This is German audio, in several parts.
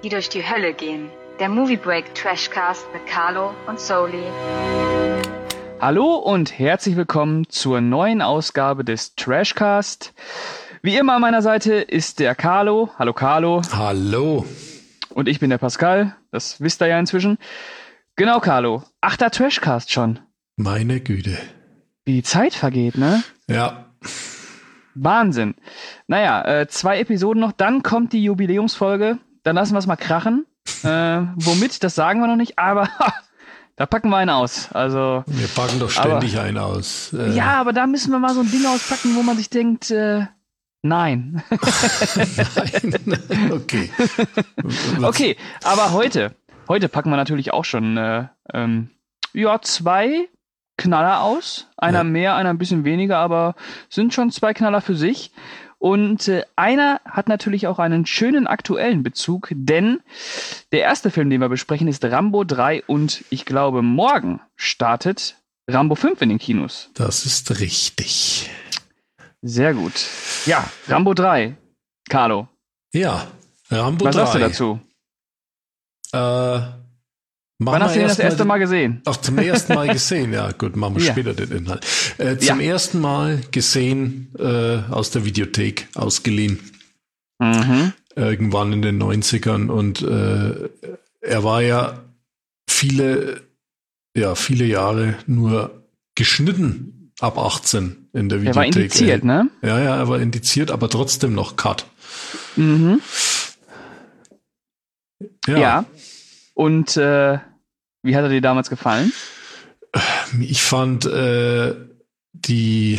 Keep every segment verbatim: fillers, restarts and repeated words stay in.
die durch die Hölle gehen. Der Movie Break Trashcast mit Carlo und Soli. Hallo und herzlich willkommen zur neuen Ausgabe des Trashcast. Wie immer an meiner Seite ist der Carlo. Hallo Carlo. Hallo. Und ich bin der Pascal. Das wisst ihr ja inzwischen. Genau, Carlo. Achter Trashcast schon. Meine Güte. Wie die Zeit vergeht, ne? Ja. Wahnsinn. Naja, äh, zwei Episoden noch, dann kommt die Jubiläumsfolge. Dann lassen wir es mal krachen. äh, womit, das sagen wir noch nicht, aber da packen wir einen aus. Also, wir packen doch ständig aber, einen aus. Äh, ja, aber da müssen wir mal so ein Ding auspacken, wo man sich denkt, äh, nein. Nein, okay. Okay, aber heute, heute packen wir natürlich auch schon äh, ähm, ja, zwei Knaller aus. Einer ja. mehr, einer ein bisschen weniger, aber sind schon zwei Knaller für sich. Und äh, einer hat natürlich auch einen schönen aktuellen Bezug, denn der erste Film, den wir besprechen, ist Rambo drei und ich glaube, morgen startet Rambo fünf in den Kinos. Das ist richtig. Sehr gut. Ja, Rambo drei. Carlo. Ja, Rambo Was drei. Was sagst du dazu? Äh, Wann hast du ihn das erste Mal gesehen? Ach, zum ersten Mal gesehen, ja gut, machen wir ja. später den Inhalt. Äh, zum ja. ersten Mal gesehen, äh, aus der Videothek, ausgeliehen. Mhm. Irgendwann in den neunzigern und äh, er war ja viele, ja, viele Jahre nur geschnitten ab achtzehn in der Videothek. Er war indiziert, ne? Ja, ja, er war indiziert, aber trotzdem noch Cut. Mhm. Ja. ja. Und äh, wie hat er dir damals gefallen? Ich fand äh, die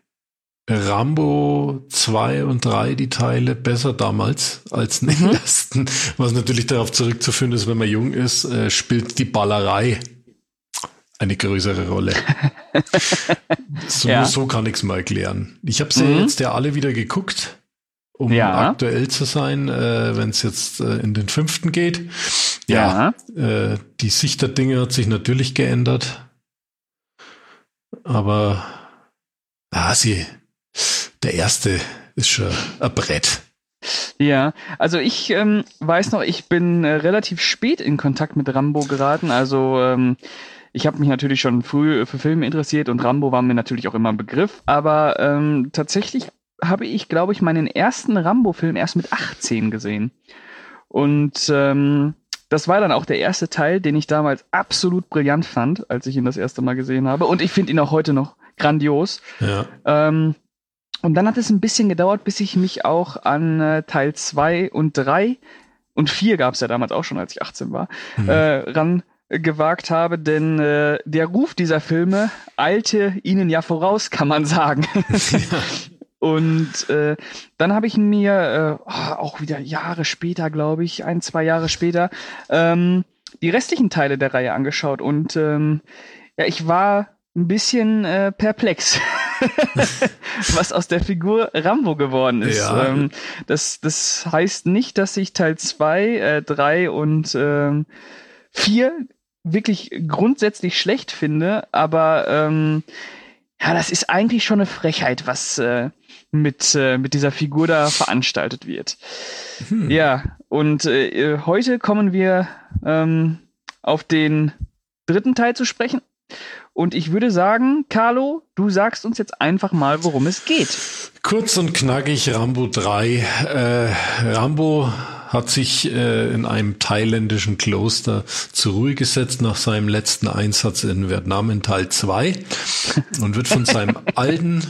Rambo zwei und drei, die Teile, besser damals als den mhm. ersten. Was natürlich darauf zurückzuführen ist, wenn man jung ist, äh, spielt die Ballerei eine größere Rolle. so, ja. so kann ich es mal erklären. Ich habe sie mhm. jetzt ja alle wieder geguckt, um ja. aktuell zu sein, äh, wenn es jetzt äh, in den fünften geht. Ja, ja. Äh, die Sicht der Dinge hat sich natürlich geändert. Aber ah, sie, der erste ist schon ein Brett. Ja, also ich ähm, weiß noch, ich bin äh, relativ spät in Kontakt mit Rambo geraten. Also ähm, ich habe mich natürlich schon früh für Filme interessiert und Rambo war mir natürlich auch immer ein Begriff. Aber ähm, tatsächlich habe ich, glaube ich, meinen ersten Rambo-Film erst mit achtzehn gesehen. Und ähm, das war dann auch der erste Teil, den ich damals absolut brillant fand, als ich ihn das erste Mal gesehen habe. Und ich finde ihn auch heute noch grandios. Ja. Ähm, und dann hat es ein bisschen gedauert, bis ich mich auch an äh, Teil zwei und drei und vier gab es ja damals auch schon, als ich achtzehn war, mhm. äh, ran gewagt habe. Denn äh, der Ruf dieser Filme eilte ihnen ja voraus, kann man sagen. Ja. Und äh, dann habe ich mir äh, auch wieder Jahre später, glaube ich, ein, zwei Jahre später, ähm, die restlichen Teile der Reihe angeschaut. Und ähm, ja, ich war ein bisschen äh, perplex, was aus der Figur Rambo geworden ist. Ja. Ähm, das, das heißt nicht, dass ich Teil zwei, äh, drei und ähm, vier wirklich grundsätzlich schlecht finde, aber ähm, ja, das ist eigentlich schon eine Frechheit, was äh, mit äh, mit dieser Figur da veranstaltet wird. Hm. Ja, und äh, heute kommen wir ähm, auf den dritten Teil zu sprechen. Und ich würde sagen, Carlo, du sagst uns jetzt einfach mal, worum es geht. Kurz und knackig, Rambo drei. Äh, Rambo hat sich äh, in einem thailändischen Kloster zur Ruhe gesetzt nach seinem letzten Einsatz in Vietnam in Teil zwei und wird von seinem alten,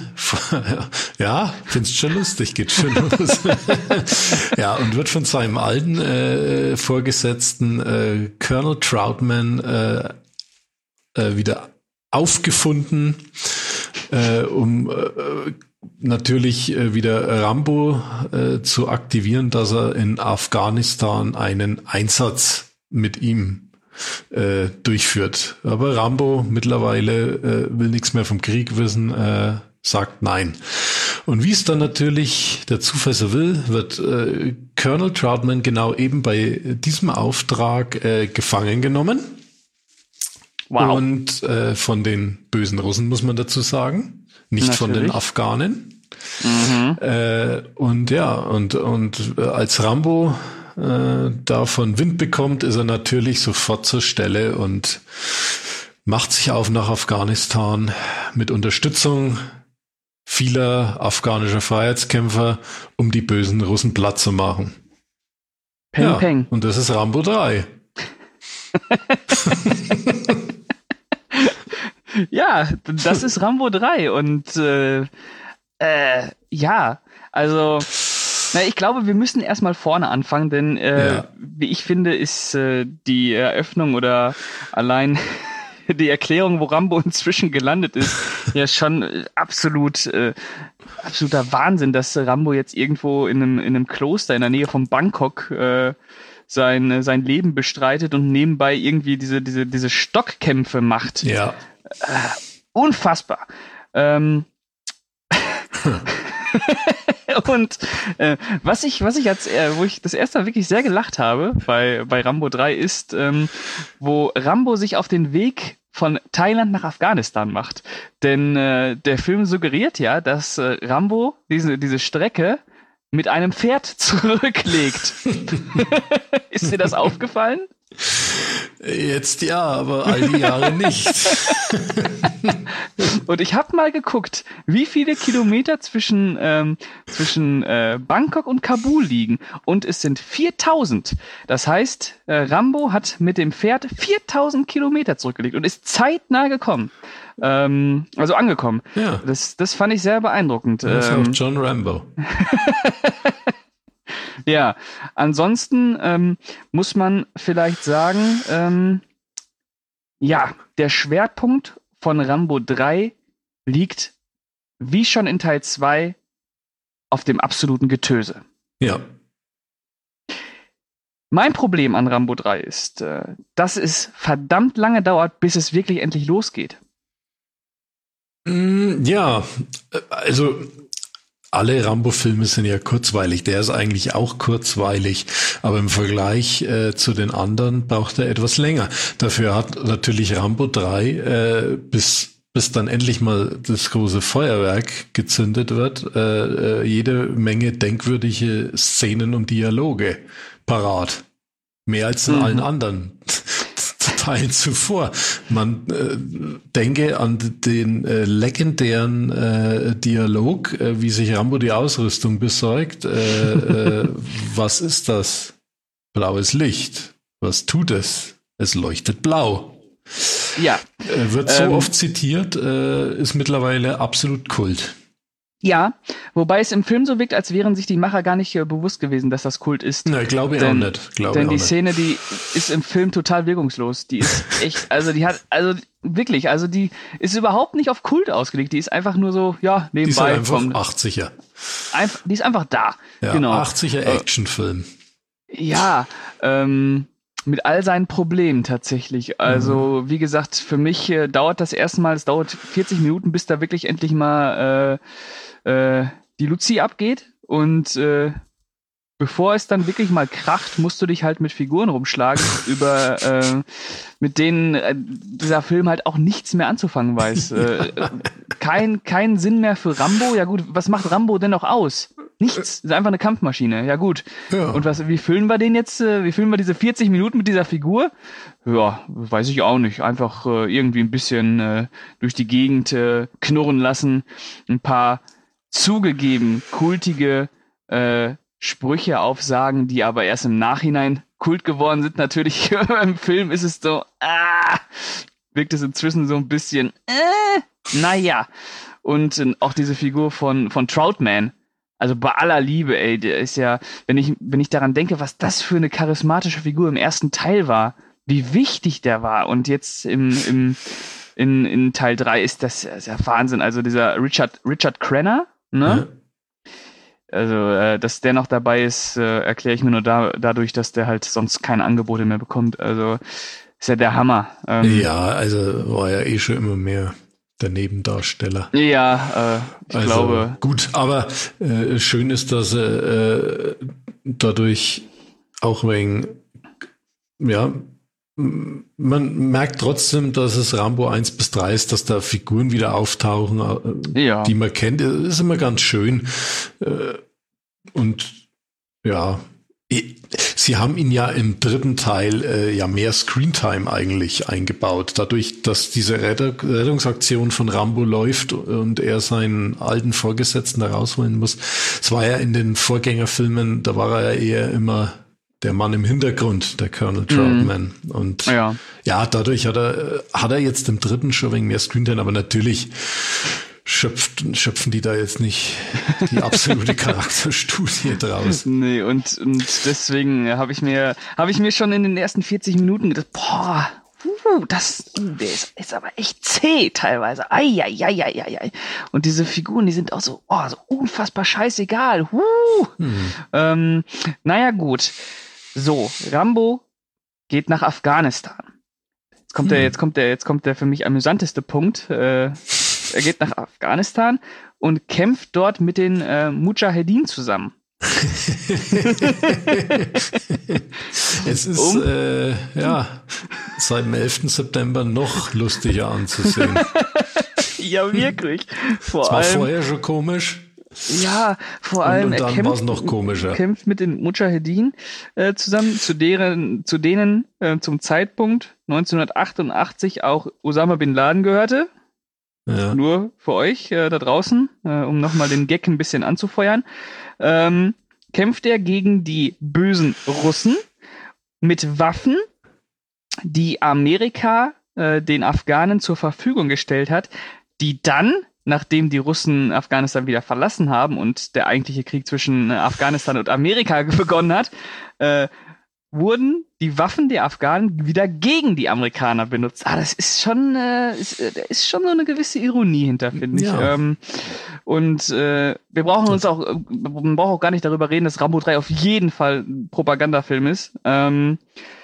ja, findest schon lustig, geht schon los. Ja, und wird von seinem alten äh, Vorgesetzten äh, Colonel Troutman äh, äh, wieder aufgefunden, äh, um äh, natürlich äh, wieder Rambo äh, zu aktivieren, dass er in Afghanistan einen Einsatz mit ihm äh, durchführt. Aber Rambo mittlerweile äh, will nichts mehr vom Krieg wissen, äh, sagt nein. Und wie es dann natürlich der Zufall so will, wird äh, Colonel Troutman genau eben bei diesem Auftrag äh, gefangen genommen. Wow. Und äh, von den bösen Russen, muss man dazu sagen. Nicht Natürlich. Von den Afghanen. Mhm. Äh, und ja, und, und als Rambo äh, davon Wind bekommt, ist er natürlich sofort zur Stelle und macht sich auf nach Afghanistan mit Unterstützung vieler afghanischer Freiheitskämpfer, um die bösen Russen platt zu machen. Peng, ja, peng. Und das ist Rambo drei. Ja, das ist Rambo drei und äh, äh, ja, also na, ich glaube, wir müssen erstmal vorne anfangen, denn äh, Ja. wie ich finde, ist äh, die Eröffnung oder allein die Erklärung, wo Rambo inzwischen gelandet ist, ja schon äh, absolut äh, absoluter Wahnsinn, dass Rambo jetzt irgendwo in einem in einem Kloster in der Nähe von Bangkok äh, sein sein Leben bestreitet und nebenbei irgendwie diese diese diese Stockkämpfe macht. Ja. Unfassbar. Ähm und äh, was ich, was ich als, äh, wo ich das erste Mal wirklich sehr gelacht habe bei, bei Rambo drei ist, ähm, wo Rambo sich auf den Weg von Thailand nach Afghanistan macht. Denn äh, der Film suggeriert ja, dass äh, Rambo diese, diese Strecke mit einem Pferd zurücklegt. Ist dir das aufgefallen? Jetzt ja, aber all die Jahre nicht. Und ich habe mal geguckt, wie viele Kilometer zwischen, ähm, zwischen äh, Bangkok und Kabul liegen. Und es sind viertausend. Das heißt, äh, Rambo hat mit dem Pferd viertausend Kilometer zurückgelegt und ist zeitnah gekommen. Ähm, also angekommen. Ja. Das, das fand ich sehr beeindruckend. Das ist auch Ähm, John Rambo. Ja, ansonsten ähm, muss man vielleicht sagen, ähm, ja, der Schwerpunkt von Rambo drei liegt, wie schon in Teil zwei, auf dem absoluten Getöse. Ja. Mein Problem an Rambo drei ist, äh, dass es verdammt lange dauert, bis es wirklich endlich losgeht. Mm, Ja, also alle Rambo-Filme sind ja kurzweilig. Der ist eigentlich auch kurzweilig, aber im Vergleich äh, zu den anderen braucht er etwas länger. Dafür hat natürlich Rambo drei, äh, bis bis dann endlich mal das große Feuerwerk gezündet wird, äh, äh, jede Menge denkwürdige Szenen und Dialoge parat. Mehr als in Mhm. allen anderen Teilen zuvor. Man äh, denke an den äh, legendären äh, Dialog, äh, wie sich Rambo die Ausrüstung besorgt. Äh, äh, was ist das? Blaues Licht. Was tut es? Es leuchtet blau. Ja, Äh, wird so Ähm. oft zitiert, äh, ist mittlerweile absolut Kult. ja, wobei es im Film so wirkt, als wären sich die Macher gar nicht äh, bewusst gewesen, dass das Kult ist. Na, glaube ich Denn- auch nicht. Glaube Denn ich auch die nicht. Szene, die ist im Film total wirkungslos. Die ist echt, also die hat, also wirklich, also die ist überhaupt nicht auf Kult ausgelegt. Die ist einfach nur so, ja, Die ist nebenbei. halt einfach vom, achtziger. einfach, die ist einfach da. Ja, genau. achtziger Actionfilm. Ja, ähm, mit all seinen Problemen tatsächlich. Also, wie gesagt, für mich äh, dauert das erstmal, es dauert vierzig Minuten, bis da wirklich endlich mal äh, äh, die Luzi abgeht. Und äh, bevor es dann wirklich mal kracht, musst du dich halt mit Figuren rumschlagen, über äh, mit denen äh, dieser Film halt auch nichts mehr anzufangen weiß. äh, kein, kein Sinn mehr für Rambo. Ja gut, was macht Rambo denn noch aus? Nichts. Ist einfach eine Kampfmaschine. Ja gut. Ja. Und was, wie füllen wir den jetzt? äh, Wie füllen wir diese vierzig Minuten mit dieser Figur? Ja, weiß ich auch nicht. Einfach äh, irgendwie ein bisschen äh, durch die Gegend äh, knurren lassen. Ein paar zugegeben kultige äh, Sprüche aufsagen, die aber erst im Nachhinein Kult geworden sind. Natürlich im Film ist es so, ah, wirkt es inzwischen so ein bisschen, äh, naja. Und äh, auch diese Figur von, von Troutman, also bei aller Liebe, ey, der ist ja, wenn ich, wenn ich daran denke, was das für eine charismatische Figur im ersten Teil war, wie wichtig der war und jetzt im, im, in, in Teil drei ist das, das ist ja Wahnsinn. Also dieser Richard, Richard Crenna, ne? Ja. Also, äh, dass der noch dabei ist, äh, erkläre ich mir nur da, dadurch, dass der halt sonst keine Angebote mehr bekommt. Also, ist ja der Hammer. Ähm, Ja, also war ja eh schon immer mehr der Nebendarsteller. Ja, äh, ich Also, glaube. gut, aber äh, schön ist, dass er äh, dadurch auch wegen, ja, m- man merkt trotzdem, dass es Rambo eins bis drei ist, dass da Figuren wieder auftauchen, äh, Ja. die man kennt. Das ist immer ganz schön. Äh, und ja, sie sie haben ihn ja im dritten Teil äh, ja mehr Screentime eigentlich eingebaut. Dadurch, dass diese Retter- Rettungsaktion von Rambo läuft und er seinen alten Vorgesetzten da rausholen muss. Es war ja in den Vorgängerfilmen, da war er ja eher immer der Mann im Hintergrund, der Colonel Troutman. Mhm. Und ja. ja, dadurch hat er, hat er jetzt im dritten schon wegen mehr Screentime, aber natürlich schöpft, schöpfen die da jetzt nicht die absolute Charakterstudie draus. Nee, und, und deswegen habe ich mir, habe ich mir schon in den ersten vierzig Minuten gedacht, boah, uh, das, uh, der ist, ist aber echt zäh teilweise. Ai, ai, ai, ai, ai, ai. Und diese Figuren, die sind auch so, oh, so unfassbar scheißegal. Uh. Hm. Ähm, naja, gut. So, Rambo geht nach Afghanistan. Jetzt kommt hm. der, jetzt kommt der, jetzt kommt der für mich amüsanteste Punkt. Äh, er geht nach Afghanistan und kämpft dort mit den äh, Mujahedin zusammen. Es ist um? äh, ja seit dem elften September noch lustiger anzusehen. Ja, wirklich. Vor das war allem, vorher schon komisch. Ja, vor allem und, und dann er kämpft, noch komischer. kämpft mit den Mujahedin äh, zusammen, zu deren, zu denen äh, zum Zeitpunkt neunzehnhundertachtundachtzig auch Osama Bin Laden gehörte. Ja. Nur für euch äh, da draußen, äh, um nochmal den Gag ein bisschen anzufeuern, ähm, kämpft er gegen die bösen Russen mit Waffen, die Amerika äh, den Afghanen zur Verfügung gestellt hat, die dann, nachdem die Russen Afghanistan wieder verlassen haben und der eigentliche Krieg zwischen äh, Afghanistan und Amerika begonnen hat, äh, wurden die Waffen der Afghanen wieder gegen die Amerikaner benutzt. Ah, das ist schon, äh, ist, äh, ist schon so eine gewisse Ironie hinter, finde ich. Ja. Ähm, und äh, wir brauchen uns auch, man braucht auch gar nicht darüber reden, dass Rambo drei auf jeden Fall ein Propagandafilm ist. Ähm,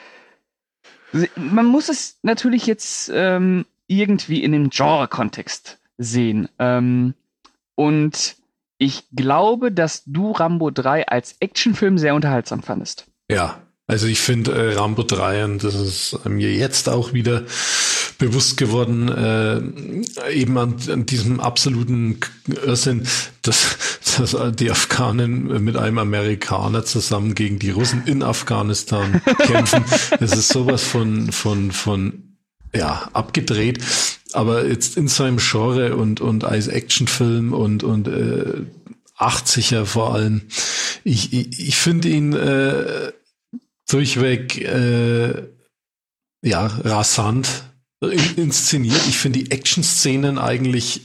man muss es natürlich jetzt ähm, irgendwie in dem Genre-Kontext sehen. Ähm, und ich glaube, dass du Rambo drei als Actionfilm sehr unterhaltsam fandest. Ja. Also ich finde äh, Rambo drei, und das ist mir jetzt auch wieder bewusst geworden, äh, eben an, an diesem absoluten Irrsinn, dass, dass die Afghanen mit einem Amerikaner zusammen gegen die Russen in Afghanistan kämpfen. Das ist sowas von, von, von, ja, abgedreht. Aber jetzt in seinem Genre und, und als Actionfilm und, und, äh, achtziger vor allem. Ich, ich, ich finde ihn, äh, durchweg äh, ja rasant in, inszeniert. Ich finde die Action-Szenen eigentlich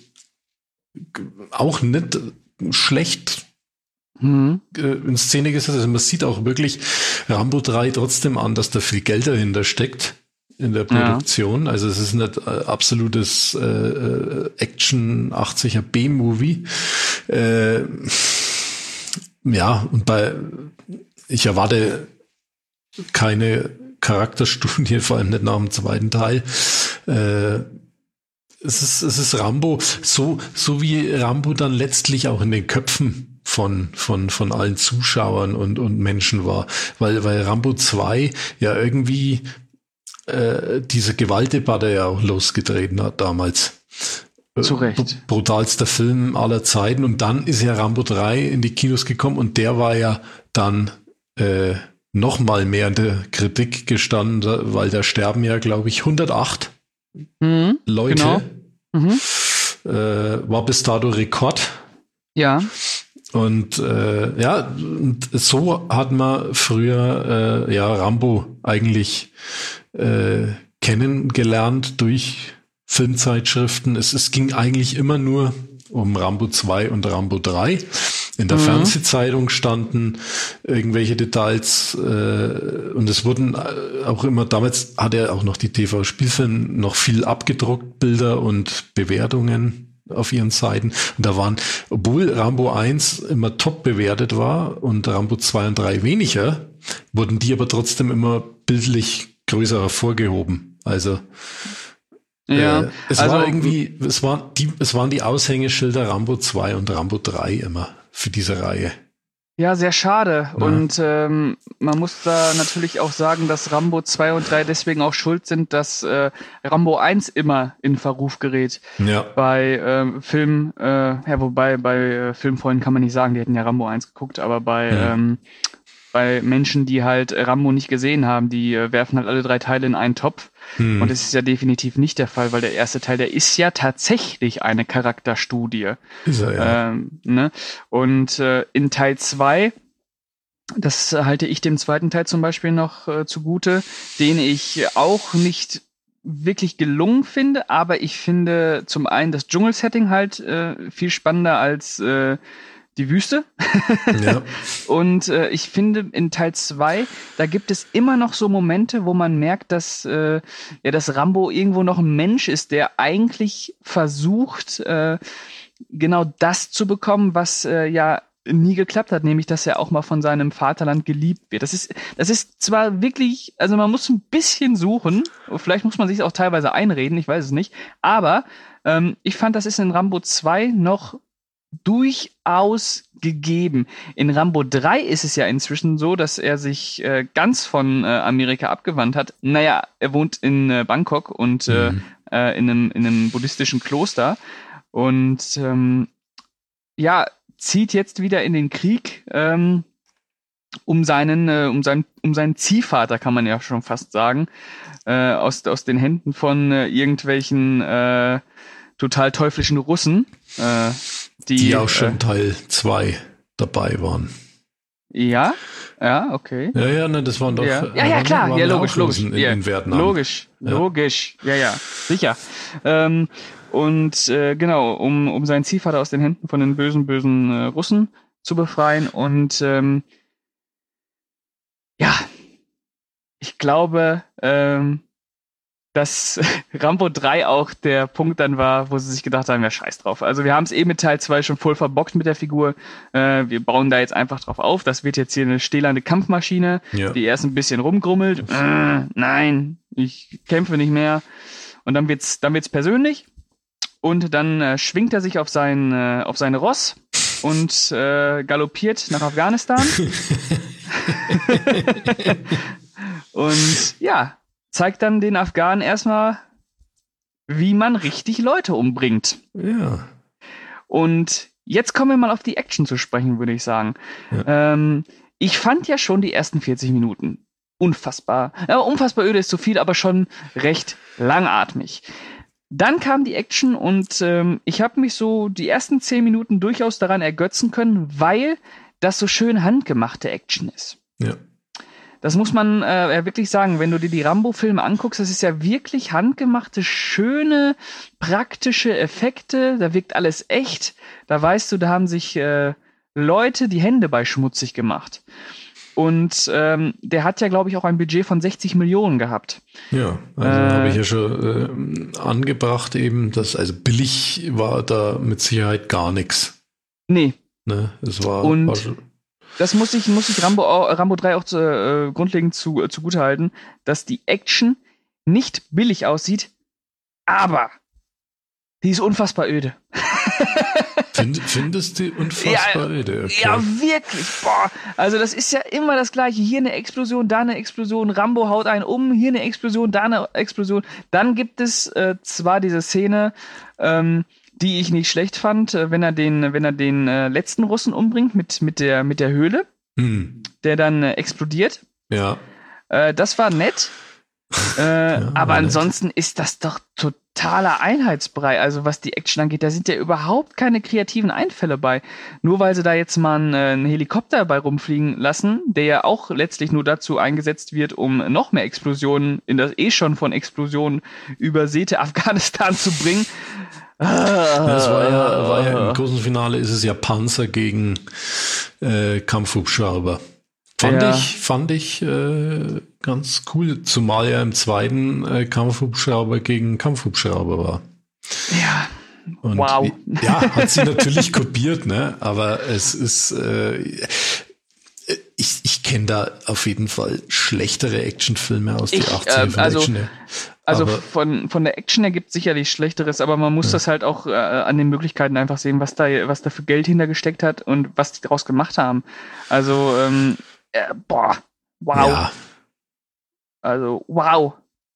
auch nicht schlecht mhm. äh, in Szene gesetzt. Also man sieht auch wirklich Rambo drei trotzdem an, dass da viel Geld dahinter steckt in der Produktion. Ja. Also es ist nicht äh, absolutes äh, Action achtziger B-Movie. Äh, ja, und bei ich erwarte keine Charakterstudie, vor allem nicht nach dem zweiten Teil. Äh, es ist, es ist Rambo, so, so wie Rambo dann letztlich auch in den Köpfen von, von, von allen Zuschauern und, und Menschen war. Weil, weil Rambo zwei ja irgendwie, äh, diese Gewaltdebatte ja auch losgetreten hat damals. Zu Recht. Brutalster Film aller Zeiten. Und dann ist ja Rambo drei in die Kinos gekommen und der war ja dann, äh, noch mal mehr in der Kritik gestanden, weil da sterben ja, glaube ich, hundertacht mhm, Leute. Genau. Mhm. Äh, war bis dato Rekord. Ja. Und äh, ja, und so hat man früher äh, ja Rambo eigentlich äh, kennengelernt durch Filmzeitschriften. Es, es ging eigentlich immer nur um Rambo zwei und Rambo drei. In der mhm. Fernsehzeitung standen irgendwelche Details äh, und es wurden auch immer, damals hat er auch noch die T V-Spielfilme noch viel abgedruckt, Bilder und Bewertungen auf ihren Seiten. Und da waren, obwohl Rambo eins immer top bewertet war und Rambo zwei und drei weniger, wurden die aber trotzdem immer bildlich größer hervorgehoben. Also ja, äh, es also, war irgendwie, es waren die, es waren die Aushängeschilder Rambo zwei und Rambo drei immer für diese Reihe. Ja, sehr schade. Ja. Und ähm, man muss da natürlich auch sagen, dass Rambo zwei und drei deswegen auch schuld sind, dass äh, Rambo eins immer in Verruf gerät. Ja. Bei äh, Film, äh, ja, wobei bei äh, Filmfreunden kann man nicht sagen, die hätten ja Rambo eins geguckt, aber bei ja. ähm, bei Menschen, die halt Rambo nicht gesehen haben, die äh, werfen halt alle drei Teile in einen Topf. Hm. Und das ist ja definitiv nicht der Fall, weil der erste Teil, der ist ja tatsächlich eine Charakterstudie. Ist er, ja. Ähm, ne? Und äh, in Teil zwei, das halte ich dem zweiten Teil zum Beispiel noch äh, zugute, den ich auch nicht wirklich gelungen finde, aber ich finde zum einen das Dschungelsetting halt äh, viel spannender als äh, die Wüste. Ja. Und äh, ich finde in Teil zwei, da gibt es immer noch so Momente, wo man merkt, dass äh, ja, dass Rambo irgendwo noch ein Mensch ist, der eigentlich versucht, äh, genau das zu bekommen, was äh, ja nie geklappt hat, nämlich, dass er auch mal von seinem Vaterland geliebt wird. Das ist, das ist zwar wirklich, also man muss ein bisschen suchen, vielleicht muss man sich auch teilweise einreden, ich weiß es nicht, aber ähm, ich fand, das ist in Rambo zwei noch durchaus gegeben. In Rambo drei ist es ja inzwischen so, dass er sich äh, ganz von äh, Amerika abgewandt hat. Naja, er wohnt in äh, Bangkok und mhm. äh, in, einem, in einem buddhistischen Kloster und ähm, ja, zieht jetzt wieder in den Krieg, ähm, um seinen, äh, um seinen, um seinen Ziehvater, kann man ja schon fast sagen, äh, aus, aus den Händen von äh, irgendwelchen äh, total teuflischen Russen, äh, die, die auch schon äh, Teil zwei dabei waren. Ja, ja, okay. Ja, ja, ne, das waren doch. Ja, ja, ja klar, ja, logisch, logisch. In, ja, in Vietnam. Logisch, ja. logisch, ja, ja, sicher. Ähm, Und äh, genau, um, um seinen Ziehvater aus den Händen von den bösen, bösen äh, Russen zu befreien. Und ähm, ja, ich glaube, ähm, dass Rambo drei auch der Punkt dann war, wo sie sich gedacht haben, ja, scheiß drauf. Also wir haben es eh mit Teil zwei schon voll verbockt mit der Figur. Äh, wir bauen da jetzt einfach drauf auf. Das wird jetzt hier eine stählerne Kampfmaschine, ja. die erst ein bisschen rumgrummelt. Äh, nein, ich kämpfe nicht mehr. Und dann wird's, dann wird's persönlich. Und dann äh, schwingt er sich auf sein, äh, auf sein Ross und äh, galoppiert nach Afghanistan. Und ja, zeigt dann den Afghanen erstmal, wie man richtig Leute umbringt. Ja. Und jetzt kommen wir mal auf die Action zu sprechen, würde ich sagen. Ja. Ähm, ich fand ja schon die ersten vierzig Minuten unfassbar. Ja, unfassbar öde ist zu viel, aber schon recht langatmig. Dann kam die Action und ähm, ich habe mich so die ersten zehn Minuten durchaus daran ergötzen können, weil das so schön handgemachte Action ist. Ja. Das muss man äh, wirklich sagen, wenn du dir die Rambo-Filme anguckst, das ist ja wirklich handgemachte, schöne, praktische Effekte, da wirkt alles echt. Da weißt du, da haben sich äh, Leute die Hände bei schmutzig gemacht. Und ähm, der hat ja, glaube ich, auch ein Budget von sechzig Millionen gehabt. Ja, also äh, habe ich ja schon äh, angebracht eben, dass also billig war da mit Sicherheit gar nichts. Nee. Ne, es war, und war schon das muss ich, muss ich Rambo, Rambo drei auch zu, äh, grundlegend zu, äh, zugutehalten, dass die Action nicht billig aussieht, aber die ist unfassbar öde. Find, findest du unfassbar ja, öde? Okay. Ja, wirklich. Boah. Also das ist ja immer das Gleiche. Hier eine Explosion, da eine Explosion, Rambo haut einen um, hier eine Explosion, da eine Explosion. Dann gibt es äh, zwar diese Szene, ähm, die ich nicht schlecht fand, wenn er den, wenn er den äh, letzten Russen umbringt mit, mit der, mit der Höhle, hm. der dann äh, explodiert. Ja. Äh, das war nett. Äh, ja, aber ansonsten nett. Ist das doch totaler Einheitsbrei. Also was die Action angeht, da sind ja überhaupt keine kreativen Einfälle bei. Nur weil sie da jetzt mal einen, äh, einen Helikopter bei rumfliegen lassen, der ja auch letztlich nur dazu eingesetzt wird, um noch mehr Explosionen in das eh schon von Explosionen übersäte Afghanistan zu bringen. Das war ja, war ja im großen Finale ist es ja Panzer gegen äh, Kampfhubschrauber. Fand ja. ich, fand ich äh, ganz cool, zumal ja im zweiten äh, Kampfhubschrauber gegen Kampfhubschrauber war. Ja. Und wow. Ja, hat sie natürlich kopiert, ne? Aber es ist äh, ich, ich kenne da auf jeden Fall schlechtere Actionfilme aus den achtziger äh, also, Action. Also von, von der Action her gibt es sicherlich Schlechteres, aber man muss ja. das halt auch äh, an den Möglichkeiten einfach sehen, was da, was da für Geld hintergesteckt hat und was die daraus gemacht haben. Also, ähm, äh, boah, wow. Ja. Also, wow.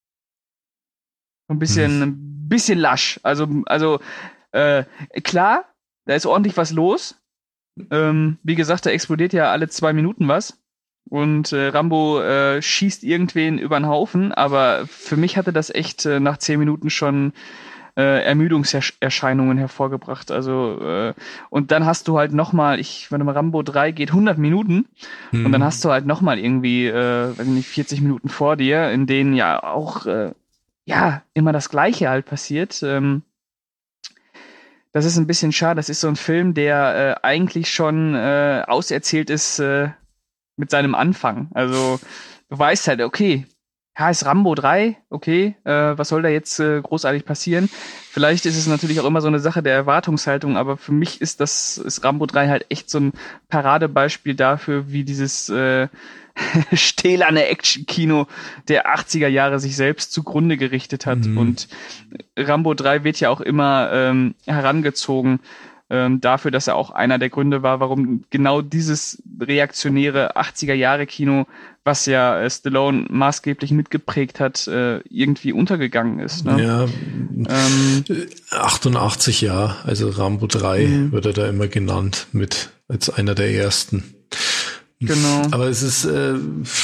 Ein bisschen, hm. ein bisschen lasch. Also, also äh, klar, da ist ordentlich was los. Ähm, wie gesagt, da explodiert ja alle zwei Minuten was. und äh, Rambo äh, schießt irgendwen über den Haufen, aber für mich hatte das echt äh, nach zehn Minuten schon äh, Ermüdungserscheinungen hervorgebracht. Also äh, und dann hast du halt nochmal, ich, wenn mal Rambo drei geht hundert Minuten Hm. und dann hast du halt nochmal irgendwie, äh, weiß ich nicht, vierzig Minuten vor dir, in denen ja auch äh, ja immer das Gleiche halt passiert. Ähm, das ist ein bisschen schade. Das ist so ein Film, der äh, eigentlich schon äh, auserzählt ist äh, mit seinem Anfang. Also du weißt halt, okay, ja, ist Rambo drei, okay, äh, was soll da jetzt äh, großartig passieren? Vielleicht ist es natürlich auch immer so eine Sache der Erwartungshaltung, aber für mich ist das, ist Rambo drei halt echt so ein Paradebeispiel dafür, wie dieses äh, stählerne Action-Kino der achtziger Jahre sich selbst zugrunde gerichtet hat. Mhm. Und Rambo drei wird ja auch immer ähm, herangezogen ähm, dafür, dass er auch einer der Gründe war, warum genau dieses reaktionäre achtziger-Jahre-Kino, was ja äh, Stallone maßgeblich mitgeprägt hat, äh, irgendwie untergegangen ist. Ne? Ja, Ähm, achtundachtzig Jahre, also Rambo drei Mhm. wird er da immer genannt, mit als einer der ersten. genau. Aber es ist, äh,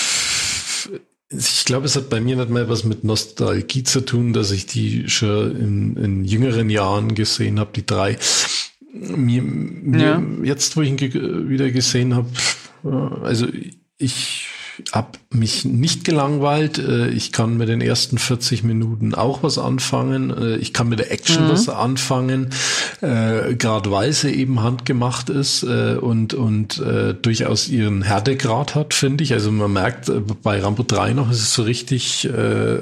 ich glaube, es hat bei mir nicht mal was mit Nostalgie zu tun, dass ich die schon in, in jüngeren Jahren gesehen habe, die drei. Mir, mir Ja. jetzt, wo ich ihn ge- wieder gesehen habe, äh, also ich habe mich nicht gelangweilt. Äh, Ich kann mit den ersten vierzig Minuten auch was anfangen. Äh, Ich kann mit der Action Mhm. was anfangen, äh, gerade weil sie eben handgemacht ist äh, und und äh, durchaus ihren Härtegrad hat, finde ich. Also man merkt äh, bei Rambo drei noch, es ist so richtig äh,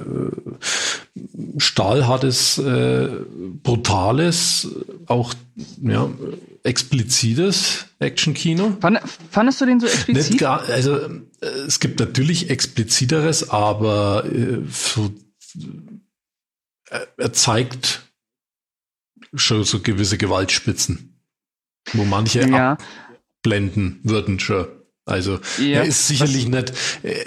stahlhartes, äh, brutales, auch ja explizites Actionkino. Fand, fandest du den so explizit? Nicht gar, also äh, es gibt natürlich expliziteres, aber äh, so, äh, er zeigt schon so gewisse Gewaltspitzen, wo manche Ja. abblenden würden schon. Also Ja. er ist sicherlich nicht äh,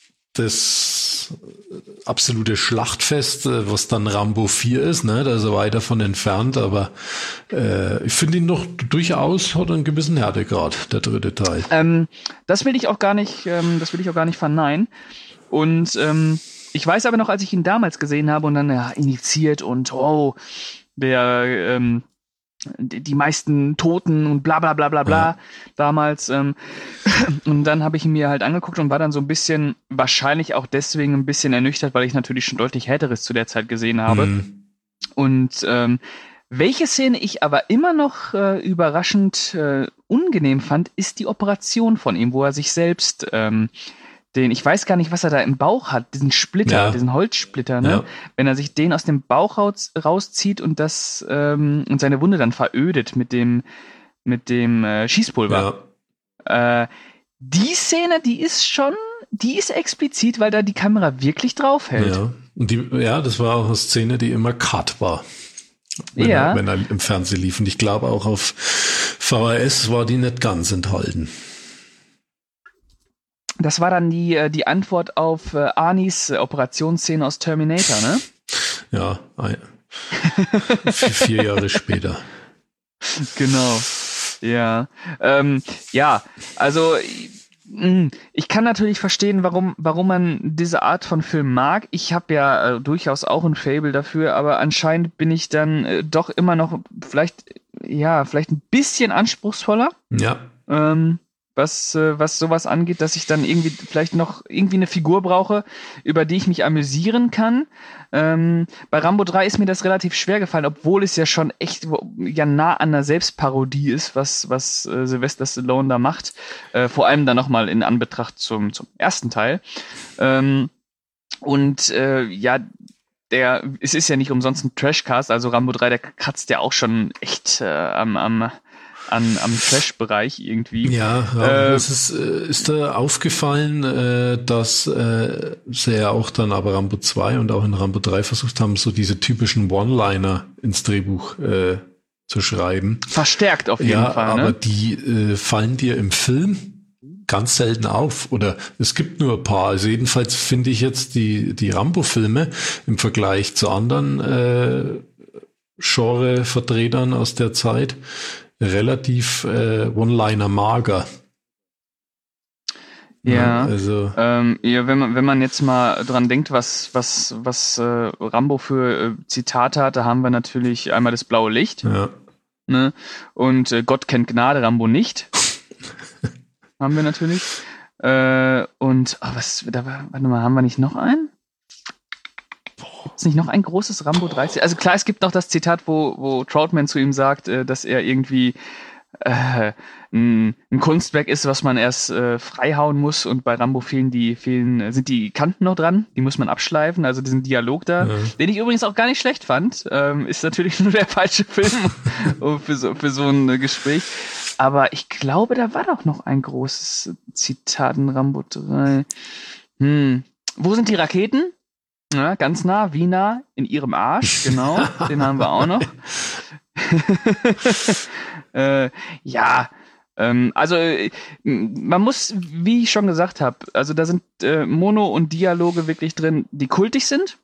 das absolute Schlachtfest, äh, was dann Rambo vier ist, ne? Da ist er weit davon entfernt, aber äh, ich finde ihn noch durchaus, hat einen gewissen Härtegrad, der dritte Teil. Ähm, das will ich auch gar nicht, ähm, das will ich auch gar nicht verneinen. Und ähm, ich weiß aber noch, als ich ihn damals gesehen habe und dann ja, initiiert und oh, der ähm, die, die meisten Toten und bla bla bla bla bla Ja. damals. Ähm, und dann habe ich ihn mir halt angeguckt und war dann so ein bisschen, wahrscheinlich auch deswegen ein bisschen ernüchtert, weil ich natürlich schon deutlich Härteres zu der Zeit gesehen habe. Mhm. Und ähm, welche Szene ich aber immer noch äh, überraschend äh, unangenehm fand, ist die Operation von ihm, wo er sich selbst ähm, den, ich weiß gar nicht, was er da im Bauch hat, diesen Splitter, Ja. diesen Holzsplitter, ne? Ja. Wenn er sich den aus dem Bauch raus, rauszieht und das ähm, und seine Wunde dann verödet mit dem mit dem äh, Schießpulver. Ja. Äh, die Szene, die ist schon, die ist explizit, weil da die Kamera wirklich draufhält. Ja. Und die, ja, das war auch eine Szene, die immer Cut war. Wenn, Ja. er, wenn er im Fernsehen lief. Und ich glaube auch auf V H S war die nicht ganz enthalten. Das war dann die, äh, die Antwort auf äh, Arnis äh, Operationsszene aus Terminator, ne? Ja, ein, vier, vier Jahre später. Genau. Ja. Ähm, ja, also mh, ich kann natürlich verstehen, warum, warum man diese Art von Film mag. Ich habe ja äh, durchaus auch ein Faible dafür, aber anscheinend bin ich dann äh, doch immer noch vielleicht, ja, vielleicht ein bisschen anspruchsvoller. Ja. Ähm, was, äh, was sowas angeht, dass ich dann irgendwie vielleicht noch irgendwie eine Figur brauche, über die ich mich amüsieren kann. Ähm, bei Rambo drei ist mir das relativ schwer gefallen, obwohl es ja schon echt wo- ja nah an einer Selbstparodie ist, was, was äh, Sylvester Stallone da macht. Äh, vor allem dann nochmal in Anbetracht zum, zum ersten Teil. Ähm, und äh, ja, der, es ist ja nicht umsonst ein Trashcast, also Rambo drei, der kratzt ja auch schon echt äh, am, am An, am Trash-Bereich irgendwie. Ja, ja Äh, es ist, äh, ist da aufgefallen, äh, dass äh, sie ja auch dann aber Rambo zwei und auch in Rambo drei versucht haben, so diese typischen One-Liner ins Drehbuch äh, zu schreiben. Verstärkt auf jeden Ja, Fall, aber ne? die äh, fallen dir im Film ganz selten auf. Oder es gibt nur ein paar. Also jedenfalls finde ich jetzt die, die Rambo-Filme im Vergleich zu anderen äh, Genre-Vertretern aus der Zeit relativ äh, One-Liner mager. Ja, also ähm, ja, wenn man wenn man jetzt mal dran denkt, was was was äh, Rambo für äh, Zitate hat, da haben wir natürlich einmal das blaue Licht, ja. ne? Und äh, Gott kennt Gnade, Rambo nicht. Haben wir natürlich. Äh, und oh, was da war, warte mal, haben wir nicht noch einen? Gibt's nicht noch ein großes Rambo dreizehn? Also klar, es gibt noch das Zitat, wo wo Troutman zu ihm sagt, äh, dass er irgendwie äh, ein, ein Kunstwerk ist, was man erst äh, freihauen muss, und bei Rambo fehlen die, fehlen, sind die Kanten noch dran, die muss man abschleifen, also diesen Dialog da, ja. Den ich übrigens auch gar nicht schlecht fand, ähm, ist natürlich nur der falsche Film für, so, für so ein Gespräch, aber ich glaube, da war doch noch ein großes Zitat in Rambo drei. Hm. Wo sind die Raketen? Ja, ganz nah, wie nah? In ihrem Arsch, genau, den haben wir auch noch. äh, ja, ähm, also äh, man muss, wie ich schon gesagt habe, also da sind äh, Mono- und Dialoge wirklich drin, die kultig sind,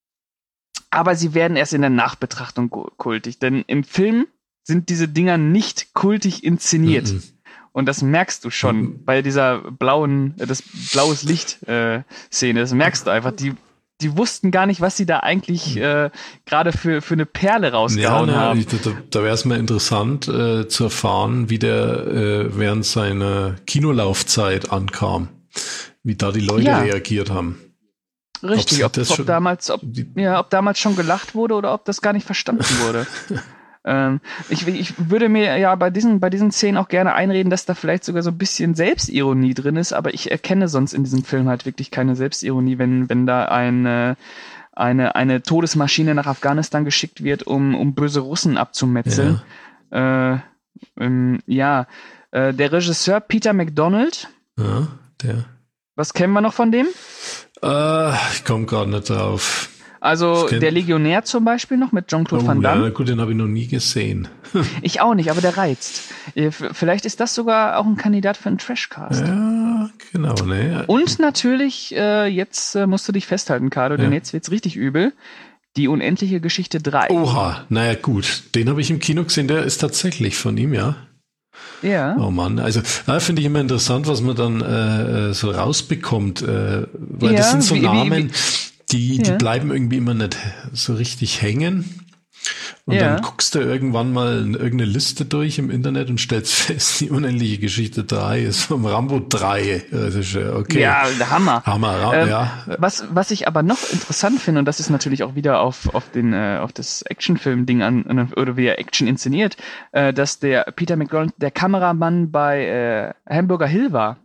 aber sie werden erst in der Nachbetrachtung kultig, denn im Film sind diese Dinger nicht kultig inszeniert. Mhm. Und das merkst du schon mhm. bei dieser blauen, äh, das blaues Licht-Szene, äh, das merkst du einfach, die Die wussten gar nicht, was sie da eigentlich äh, gerade für, für eine Perle rausgehauen ja, na, haben. Ich, da da wäre es mal interessant äh, zu erfahren, wie der äh, während seiner Kinolaufzeit ankam. Wie da die Leute ja. reagiert haben. Richtig, ob, ob, ob, damals, ob, ja, ob damals schon gelacht wurde oder ob das gar nicht verstanden wurde. ähm, ich, ich würde mir ja bei diesen, bei diesen Szenen auch gerne einreden, dass da vielleicht sogar so ein bisschen Selbstironie drin ist, aber ich erkenne sonst in diesem Film halt wirklich keine Selbstironie, wenn, wenn da eine, eine, eine Todesmaschine nach Afghanistan geschickt wird, um, um böse Russen abzumetzeln. Ja, äh, ähm, ja. Äh, der Regisseur Peter MacDonald. Ja, der. Was kennen wir noch von dem? Äh, ich komme gerade nicht drauf. Also der Legionär zum Beispiel noch mit Jean-Claude oh, Van Damme. Ja, gut, den habe ich noch nie gesehen. Ich auch nicht, aber der reizt. Vielleicht ist das sogar auch ein Kandidat für einen Trashcast. Ja, genau. Ne? Und natürlich, äh, jetzt äh, musst du dich festhalten, Carlo, ja. denn jetzt wird's richtig übel. Die unendliche Geschichte drei. Oha, naja gut, den habe ich im Kino gesehen, der ist tatsächlich von ihm, ja. Ja. Oh Mann, also da finde ich immer interessant, was man dann äh, so rausbekommt, äh, weil ja, das sind so wie, Namen... Wie, wie, Die, die ja. bleiben irgendwie immer nicht so richtig hängen. Und ja. dann guckst du irgendwann mal irgendeine Liste durch im Internet und stellst fest, die unendliche Geschichte drei ist vom Rambo drei. Also okay. Ja, der Hammer. Hammer, ähm, ja. Was, was ich aber noch interessant finde, und das ist natürlich auch wieder auf, auf den, äh, auf das Actionfilm-Ding an, oder wie er Action inszeniert, äh, dass der Peter MacDonald der Kameramann bei äh, Hamburger Hill war.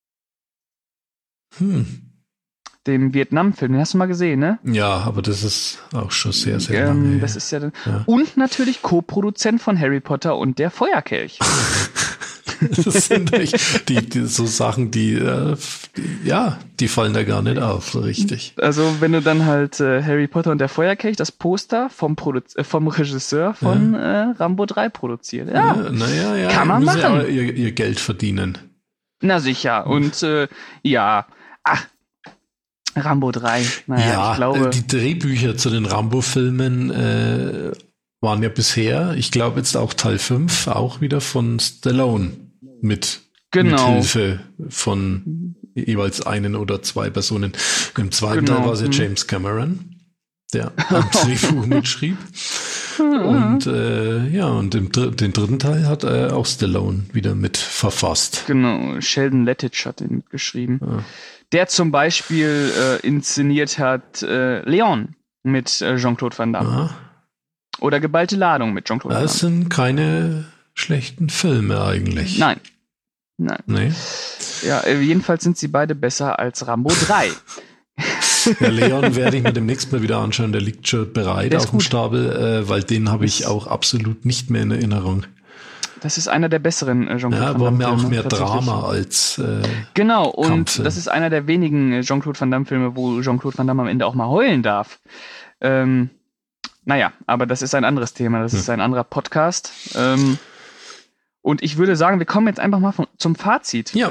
Hm. Dem Vietnam-Film, den hast du mal gesehen, ne? Ja, aber das ist auch schon sehr, sehr ähm, lange. Das ist ja, dann ja. Und natürlich Co-Produzent von Harry Potter und der Feuerkelch. Das sind die, die so Sachen, die, äh, die, ja, die fallen da gar nicht auf, so richtig. Also wenn du dann halt äh, Harry Potter und der Feuerkelch, das Poster vom, Produ- äh, vom Regisseur von ja. äh, Rambo drei produziert. Ja, ja naja, ja, kann man machen. Ja ihr, ihr Geld verdienen. Na sicher. Und äh, ja, ach, Rambo drei, naja, ja, ich glaube... die Drehbücher zu den Rambo-Filmen äh, waren ja bisher, ich glaube jetzt auch Teil fünf, auch wieder von Stallone mit, genau. mit Hilfe von jeweils einen oder zwei Personen. Im zweiten genau. Teil war es ja James Cameron, der am Drehbuch mitschrieb. Und äh, ja, und im dr- den dritten Teil hat äh, auch Stallone wieder mit verfasst. Genau, Sheldon Lettich hat den mitgeschrieben. Ja. Der zum Beispiel äh, inszeniert hat äh, Leon mit äh, Jean-Claude Van Damme. Ja. Oder Geballte Ladung mit Jean-Claude Van Damme. Das sind keine schlechten Filme eigentlich. Nein. Nein. Nee. Ja, äh, jedenfalls sind sie beide besser als Rambo drei. Ja, Leon werde ich mir demnächst mal wieder anschauen. Der liegt schon bereit auf dem gut. Stapel, äh, weil den habe ich auch absolut nicht mehr in Erinnerung. Das ist einer der besseren äh, Jean-Claude ja, Van Damme Filme. Ja, aber auch mehr tatsächlich. Drama als äh, Genau, und Kampffilm. Das ist einer der wenigen äh, Jean-Claude Van Damme Filme, wo Jean-Claude Van Damme am Ende auch mal heulen darf. Ähm, naja, aber das ist ein anderes Thema, das hm. ist ein anderer Podcast. Ähm, und ich würde sagen, wir kommen jetzt einfach mal von, zum Fazit. Ja.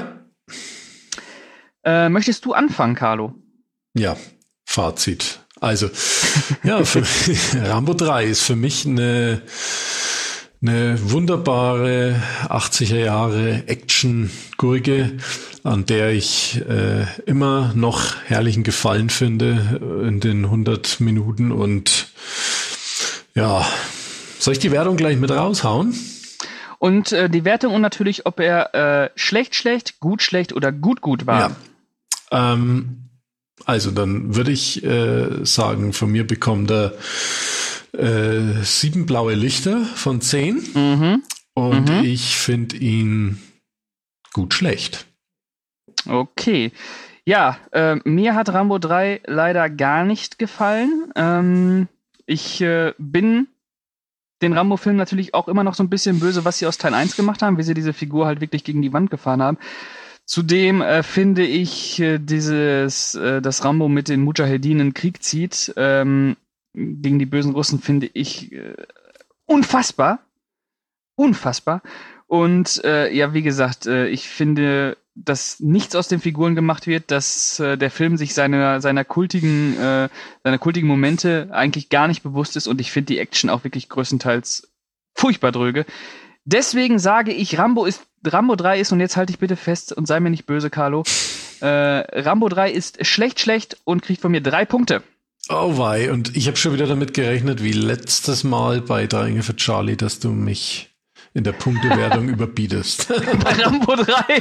Äh, möchtest du anfangen, Carlo? Ja, Fazit. Also, ja, für Rambo drei ist für mich eine Eine wunderbare achtziger Jahre Action-Gurke, an der ich äh, immer noch herrlichen Gefallen finde in den hundert Minuten. Und ja, soll ich die Wertung gleich mit raushauen? Und äh, die Wertung und natürlich, ob er äh, schlecht, schlecht, gut, schlecht oder gut, gut war. Ja. Ähm, also dann würde ich äh, sagen, von mir bekommt er Äh, sieben blaue Lichter von zehn. Mhm. Und mhm. ich finde ihn gut schlecht. Okay. Ja, äh, mir hat Rambo drei leider gar nicht gefallen. Ähm, ich äh, bin den Rambo-Film natürlich auch immer noch so ein bisschen böse, was sie aus Teil eins gemacht haben, wie sie diese Figur halt wirklich gegen die Wand gefahren haben. Zudem äh, finde ich äh, dieses, äh, dass Rambo mit den Mujahedinen Krieg zieht, ähm, gegen die bösen Russen, finde ich äh, unfassbar. Unfassbar. Und äh, ja, wie gesagt, äh, ich finde, dass nichts aus den Figuren gemacht wird, dass äh, der Film sich seiner seiner kultigen äh, seiner kultigen Momente eigentlich gar nicht bewusst ist und ich finde die Action auch wirklich größtenteils furchtbar dröge. Deswegen sage ich, Rambo ist Rambo drei ist, und jetzt halte ich bitte fest und sei mir nicht böse, Carlo, äh, Rambo drei ist schlecht, schlecht und kriegt von mir drei Punkte. Oh wei, und ich habe schon wieder damit gerechnet, wie letztes Mal bei Drei Engel für Charlie, dass du mich in der Punktewertung überbietest. Bei Rambo drei.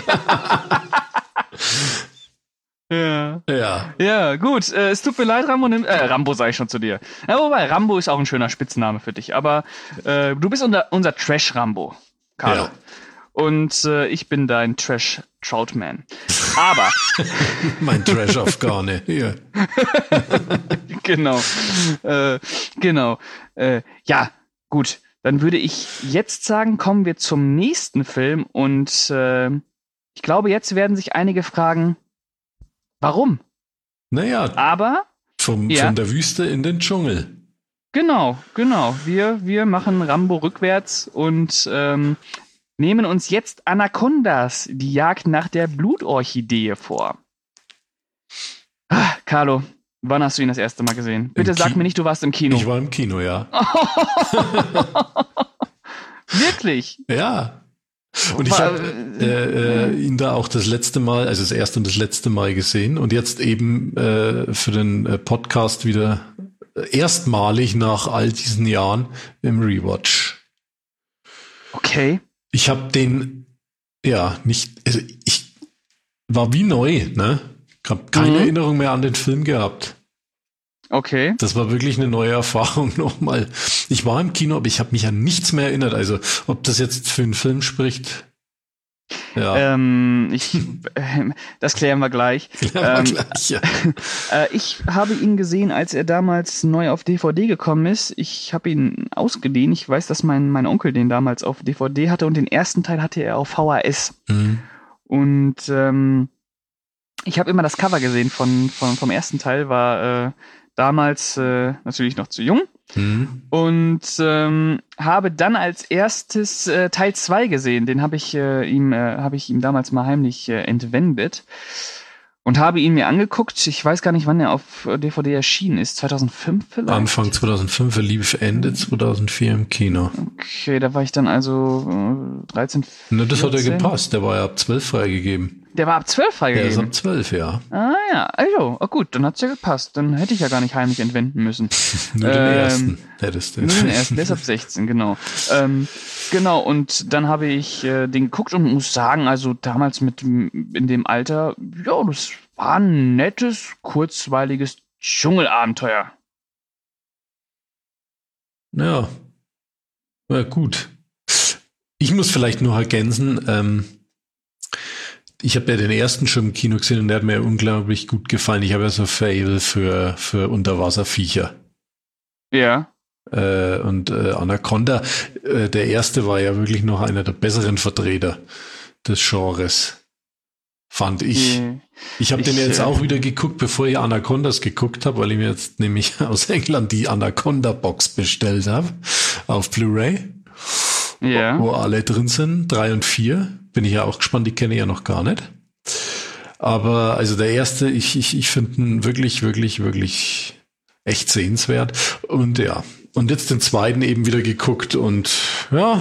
ja. Ja. Ja, gut. Äh, es tut mir leid, Rambo. Nimm, äh, Rambo sage ich schon zu dir. Ja, wobei, Rambo ist auch ein schöner Spitzname für dich. Aber äh, du bist unser, unser Trash-Rambo, Carlo. Ja. Und äh, ich bin dein Trash-Troutman. Aber mein Trash-Afghane, hier. genau. Äh, genau. Äh, ja, gut. Dann würde ich jetzt sagen, kommen wir zum nächsten Film. Und äh, ich glaube, jetzt werden sich einige fragen, warum? Naja, aber vom, ja. von der Wüste in den Dschungel. Genau, genau. Wir, wir machen Rambo rückwärts und ähm, nehmen uns jetzt Anacondas, die Jagd nach der Blutorchidee, vor. Ah, Carlo, wann hast du ihn das erste Mal gesehen? Bitte Im sag Ki- mir nicht, du warst im Kino. Ich war im Kino, ja. Wirklich? Ja. Und ich habe äh, äh, ihn da auch das letzte Mal, also das erste und das letzte Mal gesehen und jetzt eben äh, für den äh, Podcast wieder erstmalig nach all diesen Jahren im Rewatch. Okay. Ich habe den, ja, nicht, also ich war wie neu, ne? Ich habe keine Mhm. Erinnerung mehr an den Film gehabt. Okay. Das war wirklich eine neue Erfahrung nochmal. Ich war im Kino, aber ich habe mich an nichts mehr erinnert. Also, ob das jetzt für einen Film spricht. Ja. Ähm, ich, äh, das klären wir gleich. Ja, ähm, gleich, ja. äh, ich habe ihn gesehen, als er damals neu auf D V D gekommen ist. Ich habe ihn ausgeliehen. Ich weiß, dass mein, mein Onkel den damals auf D V D hatte und den ersten Teil hatte er auf V H S. Mhm. Und ähm, ich habe immer das Cover gesehen von, von vom ersten Teil, war äh, damals äh, natürlich noch zu jung. Mhm. Und ähm, habe dann als erstes äh, Teil zwei gesehen. Den habe ich äh, ihm äh, habe ich ihm damals mal heimlich äh, entwendet und habe ihn mir angeguckt. Ich weiß gar nicht, wann er auf D V D erschienen ist. zweitausendfünf vielleicht? Anfang zweitausendfünf, er lief Ende zweitausendvier im Kino. Okay, da war ich dann also äh, dreizehn, vierzehn. Ne, das hat ja gepasst. Der war ja ab zwölf freigegeben. Der war ab zwölf Der ist freigegeben? ab zwölf, ja. Ah ja, also, oh gut, dann hat's ja gepasst. Dann hätte ich ja gar nicht heimlich entwenden müssen. Nur den Ähm, ersten hättest du. Nur den ersten, der ist ab sechzehn, genau. Ähm, genau, und dann habe ich äh, den geguckt und muss sagen, also damals mit in dem Alter, ja, das war ein nettes, kurzweiliges Dschungelabenteuer. Ja. Ja, gut. Ich muss vielleicht noch ergänzen, ähm, ich habe ja den ersten schon im Kino gesehen und der hat mir unglaublich gut gefallen. Ich habe ja so ein Faible für, für Unterwasserviecher. Ja. Äh, und äh, Anaconda, äh, der erste war ja wirklich noch einer der besseren Vertreter des Genres, fand ich. Die, Ich habe den ich, jetzt äh, auch wieder geguckt, bevor ich Anacondas geguckt habe, weil ich mir jetzt nämlich aus England die Anaconda-Box bestellt habe auf Blu-ray. ja. Wo alle drin sind, drei und vier. Bin ich ja auch gespannt, die kenne ich ja noch gar nicht. Aber also der erste, ich, ich, ich finde ihn wirklich, wirklich, wirklich echt sehenswert. Und ja, und jetzt den zweiten eben wieder geguckt und ja,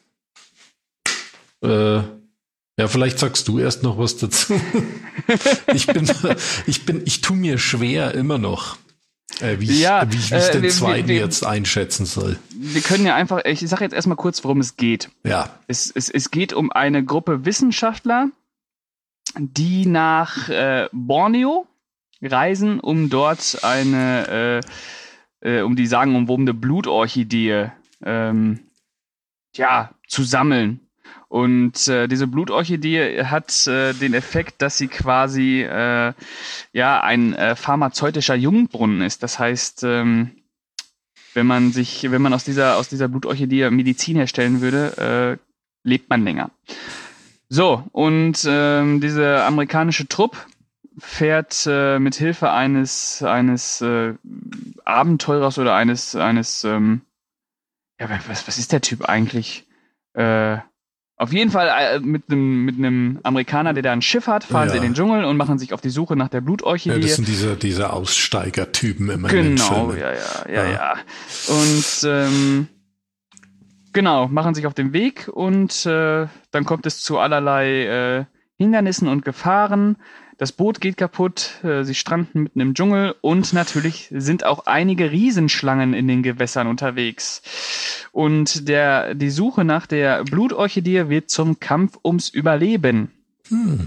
äh, ja, vielleicht sagst du erst noch was dazu. ich bin, ich bin, ich tu mir schwer immer noch, äh, wie, ich, ja, wie, ich, wie äh, ich den wir, zweiten wir, jetzt einschätzen soll. Wir können ja einfach, ich sage jetzt erstmal kurz, worum es geht. Ja. Es, es, es geht um eine Gruppe Wissenschaftler, die nach äh, Borneo reisen, um dort eine, äh, äh, um die sagenumwobene Blutorchidee ähm, ja, zu sammeln. Und äh, diese Blutorchidee hat äh, den Effekt, dass sie quasi äh, ja ein äh, pharmazeutischer Jungbrunnen ist. Das heißt, ähm, wenn man sich, wenn man aus dieser aus dieser Blutorchidee Medizin herstellen würde, äh, lebt man länger. So, und ähm, diese amerikanische Truppe fährt äh, mit Hilfe eines eines äh, Abenteurers oder eines eines ähm, ja, was was ist der Typ eigentlich? Äh, Auf jeden Fall äh, mit einem mit einem Amerikaner, der da ein Schiff hat, fahren Ja. sie in den Dschungel und machen sich auf die Suche nach der Blutorchidee. Ja, das sind diese, diese Aussteigertypen immer genau, in den Filmen. ja, ja, ja, Ja. ja. Und ähm, genau, machen sich auf den Weg und äh, dann kommt es zu allerlei äh, Hindernissen und Gefahren. Das Boot geht kaputt, äh, sie stranden mitten im Dschungel und natürlich sind auch einige Riesenschlangen in den Gewässern unterwegs. Und der, die Suche nach der Blutorchidee wird zum Kampf ums Überleben. Hm.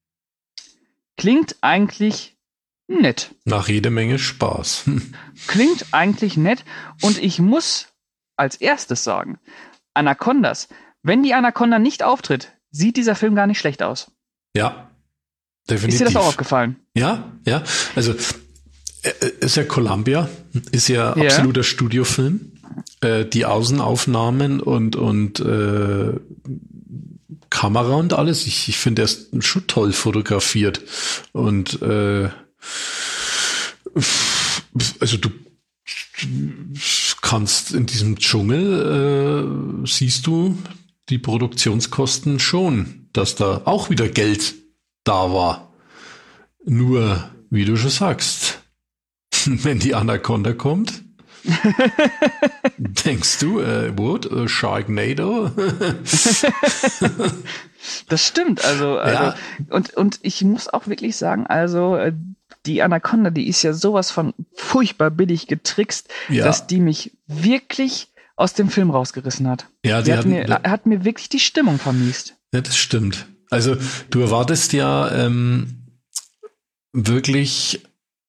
Klingt eigentlich nett. Nach jede Menge Spaß. Hm. Klingt eigentlich nett und ich muss als erstes sagen, Anacondas, wenn die Anaconda nicht auftritt, sieht dieser Film gar nicht schlecht aus. Ja, definitiv. Ist dir das auch aufgefallen? Ja, ja. Also äh, ist ja Columbia, ist ja, Ja. absoluter Studiofilm. Äh, die Außenaufnahmen und und äh, Kamera und alles. Ich, ich finde, er ist schon toll fotografiert. Und äh, also du kannst in diesem Dschungel, äh, siehst du die Produktionskosten schon, dass da auch wieder Geld da war. Nur, wie du schon sagst, wenn die Anaconda kommt, denkst du, äh, what, äh, Sharknado? Das stimmt, also, also Ja. und, und ich muss auch wirklich sagen, also äh, die Anaconda, die ist ja sowas von furchtbar billig getrickst, Ja. dass die mich wirklich aus dem Film rausgerissen hat. Ja, Die die hat, hatten- mir, hat mir wirklich die Stimmung vermiest. Ja, das stimmt. Also du erwartest ja ähm, wirklich,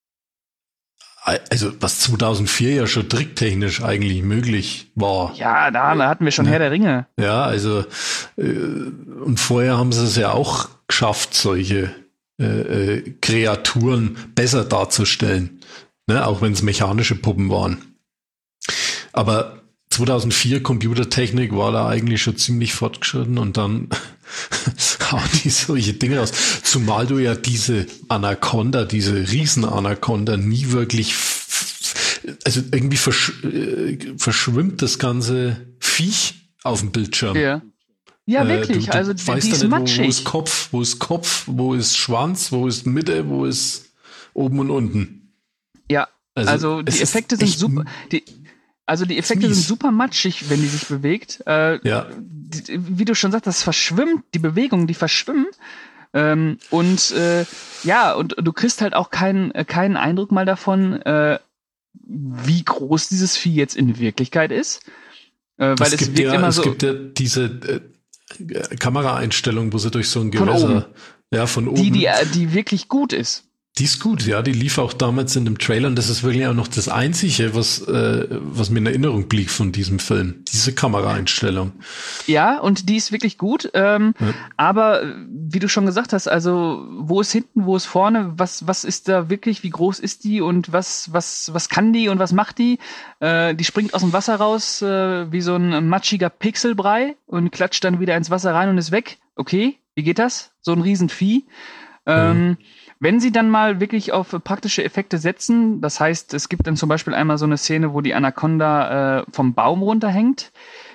also was zweitausendvier ja schon tricktechnisch eigentlich möglich war. Ja, da, da hatten wir schon Ja. Herr der Ringe. Ja, also äh, und vorher haben sie es ja auch geschafft, solche äh, äh, Kreaturen besser darzustellen, ne? Auch wenn es mechanische Puppen waren. Aber zweitausendvier Computertechnik war da eigentlich schon ziemlich fortgeschritten und dann hauen die solche Dinge raus. Zumal du ja diese Anaconda, diese Riesen-Anaconda nie wirklich, f- also irgendwie versch äh, verschwimmt das ganze Viech auf dem Bildschirm. Ja, ja Äh, wirklich, du, du also die, weißt die ja ist nicht, wo, wo matschig. ist Kopf, wo ist Kopf, wo ist Schwanz, wo ist Mitte, wo ist oben und unten. Ja, Also, also, es die ist Effekte sind echt super. Die, also die Effekte mies. sind super matschig, wenn die sich bewegt. Äh, Ja. die, wie du schon sagst, das verschwimmt, die Bewegungen, die verschwimmen. Ähm, und äh, ja, und du kriegst halt auch keinen äh, keinen Eindruck mal davon, äh, wie groß dieses Vieh jetzt in Wirklichkeit ist. Äh, weil es, es gibt wirkt ja, immer es so. gibt ja diese äh, Kameraeinstellung, wo sie durch so ein Von Gewässer, oben. ja, von oben. die, die, äh, die wirklich gut ist. Die ist gut, ja, die lief auch damals in dem Trailer und das ist wirklich auch noch das Einzige, was, äh, was mir in Erinnerung blieb von diesem Film. Diese Kameraeinstellung. Ja, und die ist wirklich gut. Ähm, Ja. Aber äh, wie du schon gesagt hast, also wo ist hinten, wo ist vorne, was, was ist da wirklich, wie groß ist die und was, was, was kann die und was macht die? Äh, die springt aus dem Wasser raus äh, wie so ein matschiger Pixelbrei und klatscht dann wieder ins Wasser rein und ist weg. Okay, wie geht das? So ein Riesenvieh. Ähm, Wenn sie dann mal wirklich auf äh, praktische Effekte setzen, das heißt, es gibt dann zum Beispiel einmal so eine Szene, wo die Anaconda äh, vom Baum runterhängt,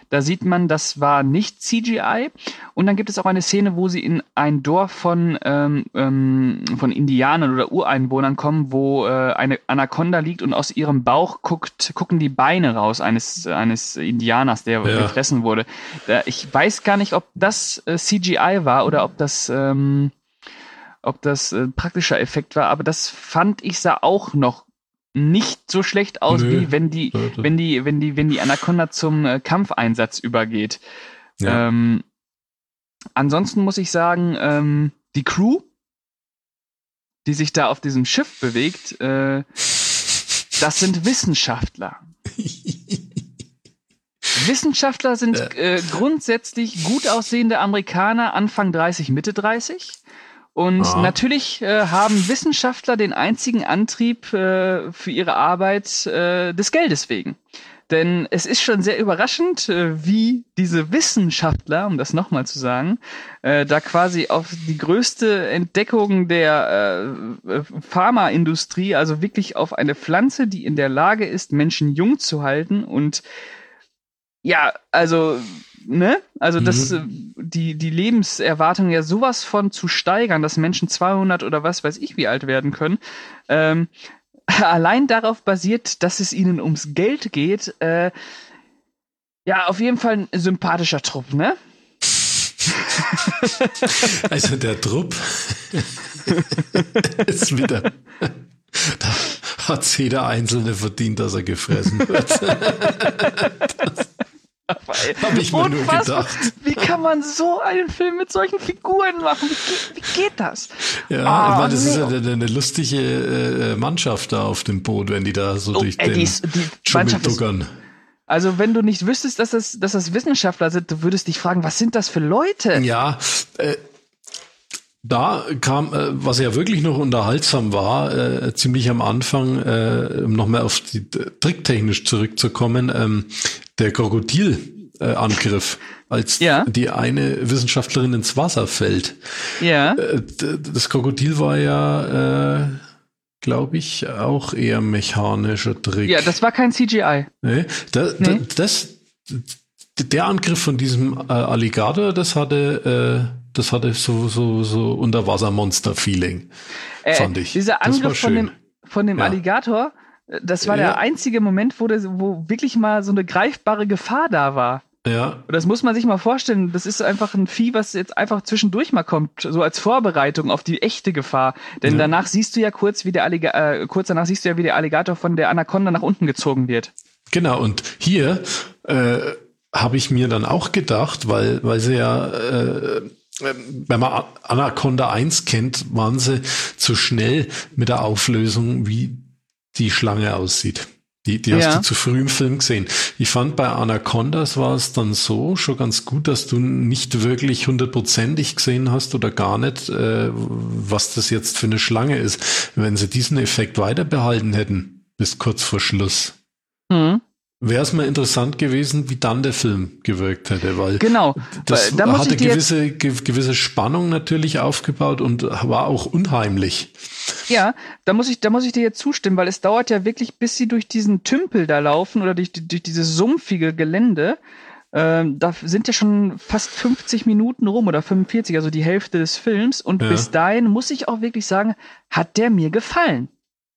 Da sieht man, das war nicht C G I. Und dann gibt es auch eine Szene, wo sie in ein Dorf von, ähm, ähm, von Indianern oder Ureinwohnern kommen, wo äh, eine Anaconda liegt und aus ihrem Bauch guckt, gucken die Beine raus eines, eines Indianers, der Ja. gefressen wurde. Da, ich weiß gar nicht, ob das äh, C G I war oder ob das, ähm, ob das äh, praktischer Effekt war, aber das fand ich sah auch noch nicht so schlecht aus, Nö. wie wenn die, wenn die, wenn die, wenn die Anaconda zum äh, Kampfeinsatz übergeht. Ja. Ähm, ansonsten muss ich sagen, ähm, die Crew, die sich da auf diesem Schiff bewegt, äh, das sind Wissenschaftler. Wissenschaftler sind äh, grundsätzlich gut aussehende Amerikaner, Anfang dreißig, Mitte dreißig. Und Ah. natürlich äh, haben Wissenschaftler den einzigen Antrieb äh, für ihre Arbeit äh, des Geldes wegen. Denn es ist schon sehr überraschend, äh, wie diese Wissenschaftler, um das nochmal zu sagen, äh, da quasi auf die größte Entdeckung der äh, Pharmaindustrie, also wirklich auf eine Pflanze, die in der Lage ist, Menschen jung zu halten und ja, also, ne? Also, das, Mhm. äh, die, die Lebenserwartung ja sowas von zu steigern, dass Menschen zweihundert oder was weiß ich wie alt werden können, ähm, allein darauf basiert, dass es ihnen ums Geld geht, äh, ja, auf jeden Fall ein sympathischer Trupp, ne? Also der Trupp ist wieder, da hat jeder Einzelne verdient, dass er gefressen wird. Habe ich mir nur Unfassbar. gedacht. Wie kann man so einen Film mit solchen Figuren machen? Wie geht, wie geht das? Ja, Ah, ich meine, das ist nee. ja eine, eine lustige äh, Mannschaft da auf dem Boot, wenn die da so Oh, durch ey, den die ist- die Dschungel Mannschaft ist- duckern. Also, wenn du nicht wüsstest, dass das, dass das Wissenschaftler sind, du würdest dich fragen, was sind das für Leute? Ja, äh, da kam, äh, was ja wirklich noch unterhaltsam war, äh, ziemlich am Anfang, äh, um nochmal auf die äh, tricktechnisch zurückzukommen, ähm, der Krokodilangriff, äh, als Ja. die eine Wissenschaftlerin ins Wasser fällt. Ja. Äh, d- das Krokodil war ja, äh, glaube ich, auch eher mechanischer Trick. Ja, das war kein C G I. Nee, da, Nee. Da, das, der Angriff von diesem äh, Alligator, das hatte, äh, das hatte so, so, so Unterwassermonster-Feeling, Äh, fand ich. Dieser Das war Angriff von schön. dem, von dem Ja. Alligator, äh, das war Ja. der einzige Moment, wo, das, wo wirklich mal so eine greifbare Gefahr da war. Ja, Und das muss man sich mal vorstellen. Das ist einfach ein Vieh, was jetzt einfach zwischendurch mal kommt, so als Vorbereitung auf die echte Gefahr. Denn Ja. danach siehst du ja kurz, wie der Alligator, äh, kurz danach siehst du ja, wie der Alligator von der Anaconda nach unten gezogen wird. genau. Und hier äh, habe ich mir dann auch gedacht, weil, weil sie ja, äh, wenn man Anaconda eins kennt, waren sie zu schnell mit der Auflösung, wie die Schlange aussieht. Die, die hast Ja. du zu früh im Film gesehen. Ich fand, bei Anacondas war es dann so schon ganz gut, dass du nicht wirklich hundertprozentig gesehen hast oder gar nicht, äh, was das jetzt für eine Schlange ist. Wenn sie diesen Effekt weiter behalten hätten, bis kurz vor Schluss, Mhm. wäre es mal interessant gewesen, wie dann der Film gewirkt hätte, weil Genau. das Weil, da muss hatte ich dir jetzt, gewisse, ge- gewisse Spannung natürlich aufgebaut und war auch unheimlich. ja, da muss ich, da muss ich dir jetzt zustimmen, weil es dauert ja wirklich, bis sie durch diesen Tümpel da laufen oder durch, die- durch dieses sumpfige Gelände. Ähm, da sind ja schon fast fünfzig Minuten rum oder fünfundvierzig, also die Hälfte des Films. Und Ja. bis dahin muss ich auch wirklich sagen, hat der mir gefallen.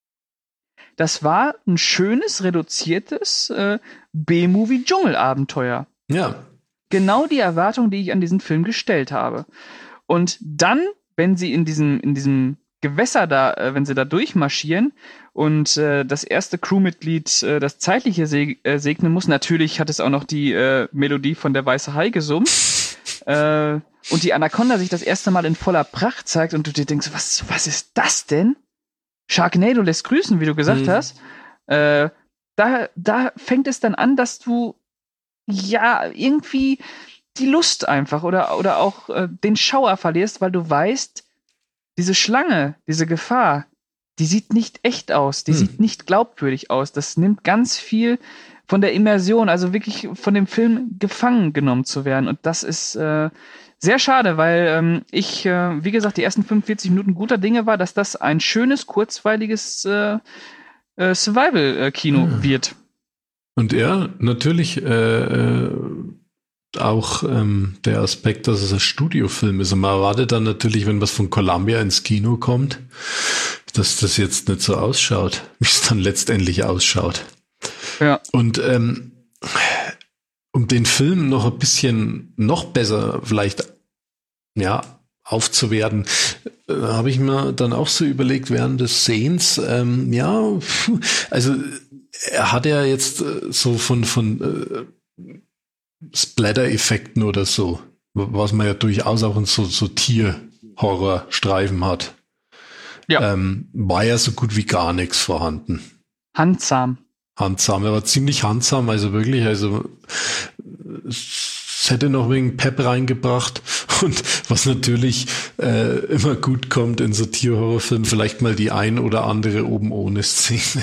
Das war ein schönes, reduziertes äh, B-Movie-Dschungelabenteuer. Ja, Genau die Erwartung, die ich an diesen Film gestellt habe. Und dann, wenn sie in diesem, in diesem Gewässer da, äh, wenn sie da durchmarschieren und äh, das erste Crewmitglied äh, das Zeitliche seg äh, segnen muss, natürlich hat es auch noch die äh, Melodie von der Weiße Hai gesummt, äh, und die Anaconda sich das erste Mal in voller Pracht zeigt und du dir denkst, was, was ist das denn? Sharknado lässt grüßen, wie du gesagt Mhm. hast. Äh, da, da fängt es dann an, dass du ja irgendwie die Lust einfach oder, oder auch äh, den Schauer verlierst, weil du weißt, diese Schlange, diese Gefahr, die sieht nicht echt aus, die Hm. sieht nicht glaubwürdig aus. Das nimmt ganz viel von der Immersion, also wirklich von dem Film gefangen genommen zu werden. Und das ist äh, sehr schade, weil ähm, ich, äh, wie gesagt, die ersten fünfundvierzig Minuten guter Dinge war, dass das ein schönes, kurzweiliges äh, äh, Survival-Kino Ja. wird. und er natürlich äh, äh, auch ähm, der Aspekt, dass es ein Studiofilm ist. Und man erwartet dann natürlich, wenn was von Columbia ins Kino kommt, dass das jetzt nicht so ausschaut, wie es dann letztendlich ausschaut. Ja. Und ähm, um den Film noch ein bisschen noch besser vielleicht ja aufzuwerten, äh, habe ich mir dann auch so überlegt während des Sehens, ähm, ja, also er hat ja jetzt äh, so von von äh, Splatter-Effekten oder so, was man ja durchaus auch in so, so Tier-Horror-Streifen hat. Ja. Ähm, war ja so gut wie gar nichts vorhanden. Handsam. Handsam, er war ziemlich handsam, also wirklich, also es hätte noch wegen Pep reingebracht und was natürlich äh, immer gut kommt in so Tierhorrorfilmen, vielleicht mal die ein oder andere oben ohne Szene.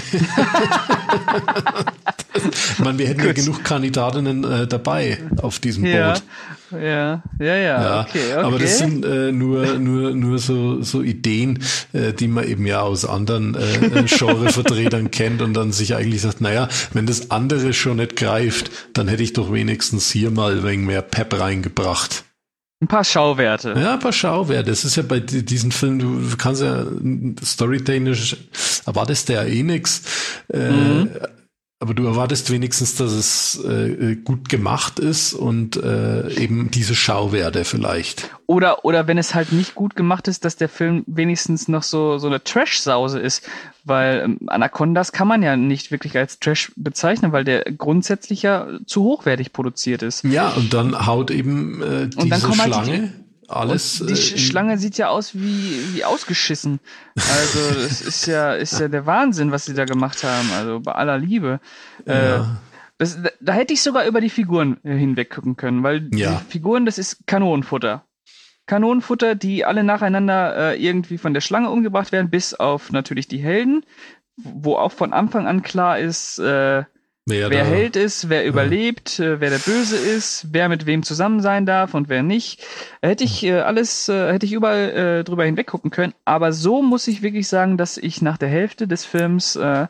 Ich meine, wir hätten gut. ja genug Kandidatinnen äh, dabei auf diesem ja. Boot. Ja, ja, ja, ja okay, okay. Aber das sind äh, nur nur nur so so Ideen, äh, die man eben ja aus anderen äh, Genrevertretern kennt und dann sich eigentlich sagt, naja, wenn das andere schon nicht greift, dann hätte ich doch wenigstens hier mal wegen mehr Pep reingebracht. Ein paar Schauwerte. Ja, ein paar Schauwerte. Das ist ja bei diesen Filmen, du kannst ja storytechnisch, erwartest du ja eh nix. Äh, mhm. Aber du erwartest wenigstens, dass es äh, gut gemacht ist und äh, eben diese Schauwerte vielleicht. Oder oder wenn es halt nicht gut gemacht ist, dass der Film wenigstens noch so so eine Trash-Sause ist. Weil ähm, Anacondas kann man ja nicht wirklich als Trash bezeichnen, weil der grundsätzlich ja zu hochwertig produziert ist. Ja, und dann haut eben äh, diese und dann kommt Schlange... Halt die, Alles, die äh, Schlange sieht ja aus wie, wie ausgeschissen. Also das ist ja, ist ja der Wahnsinn, was sie da gemacht haben. Also bei aller Liebe. Ja. Äh, das, da, da hätte ich sogar über die Figuren hinweg gucken können, weil ja. die Figuren, das ist Kanonenfutter. Kanonenfutter, die alle nacheinander äh, irgendwie von der Schlange umgebracht werden, bis auf natürlich die Helden, wo auch von Anfang an klar ist, äh, Wer, wer Held ist, wer überlebt, äh, wer der Böse ist, wer mit wem zusammen sein darf und wer nicht. Hätte ich äh, alles, äh, hätte ich überall äh, drüber hinweg gucken können. Aber so muss ich wirklich sagen, dass ich nach der Hälfte des Films äh,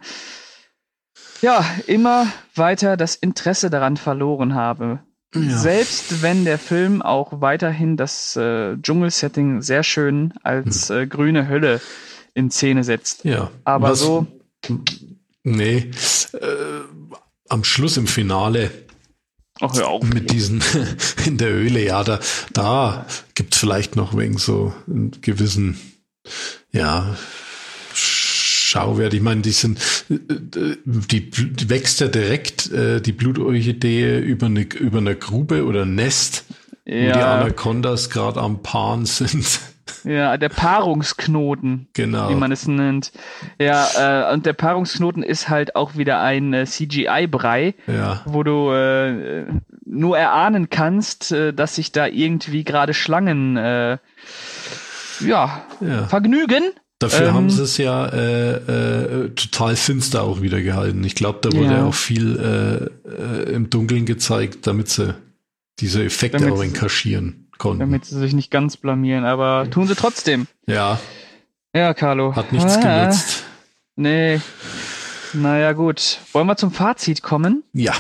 ja immer weiter das Interesse daran verloren habe. Ja. Selbst wenn der Film auch weiterhin das äh, Dschungelsetting sehr schön als äh, grüne Hölle in Szene setzt. Ja. Aber Was, so. Nee. Äh, am Schluss im Finale. Ach, hör auf. Mit diesen in der Höhle, ja, da, da gibt's vielleicht noch wegen so einen gewissen, ja, Schauwert. Ich meine, die sind, die, die wächst ja direkt, äh, die Blutorchidee über eine, über eine Grube oder ein Nest, ja. Wo die Anacondas gerade am Paaren sind. Ja, der Paarungsknoten, genau. Wie man es nennt. Ja, äh, und der Paarungsknoten ist halt auch wieder ein äh, C G I-Brei, ja. wo du äh, nur erahnen kannst, äh, dass sich da irgendwie gerade Schlangen äh, ja, ja, vergnügen. Dafür ähm, haben sie es ja äh, äh, total finster auch wieder gehalten. Ich glaube, da wurde ja auch viel äh, äh, im Dunkeln gezeigt, damit sie diese Effekte damit auch kaschieren konnten. Damit sie sich nicht ganz blamieren, aber tun sie trotzdem. Ja. Ja, Carlo. Hat nichts ah, genutzt. Nee. Naja, gut. Wollen wir zum Fazit kommen? Ja.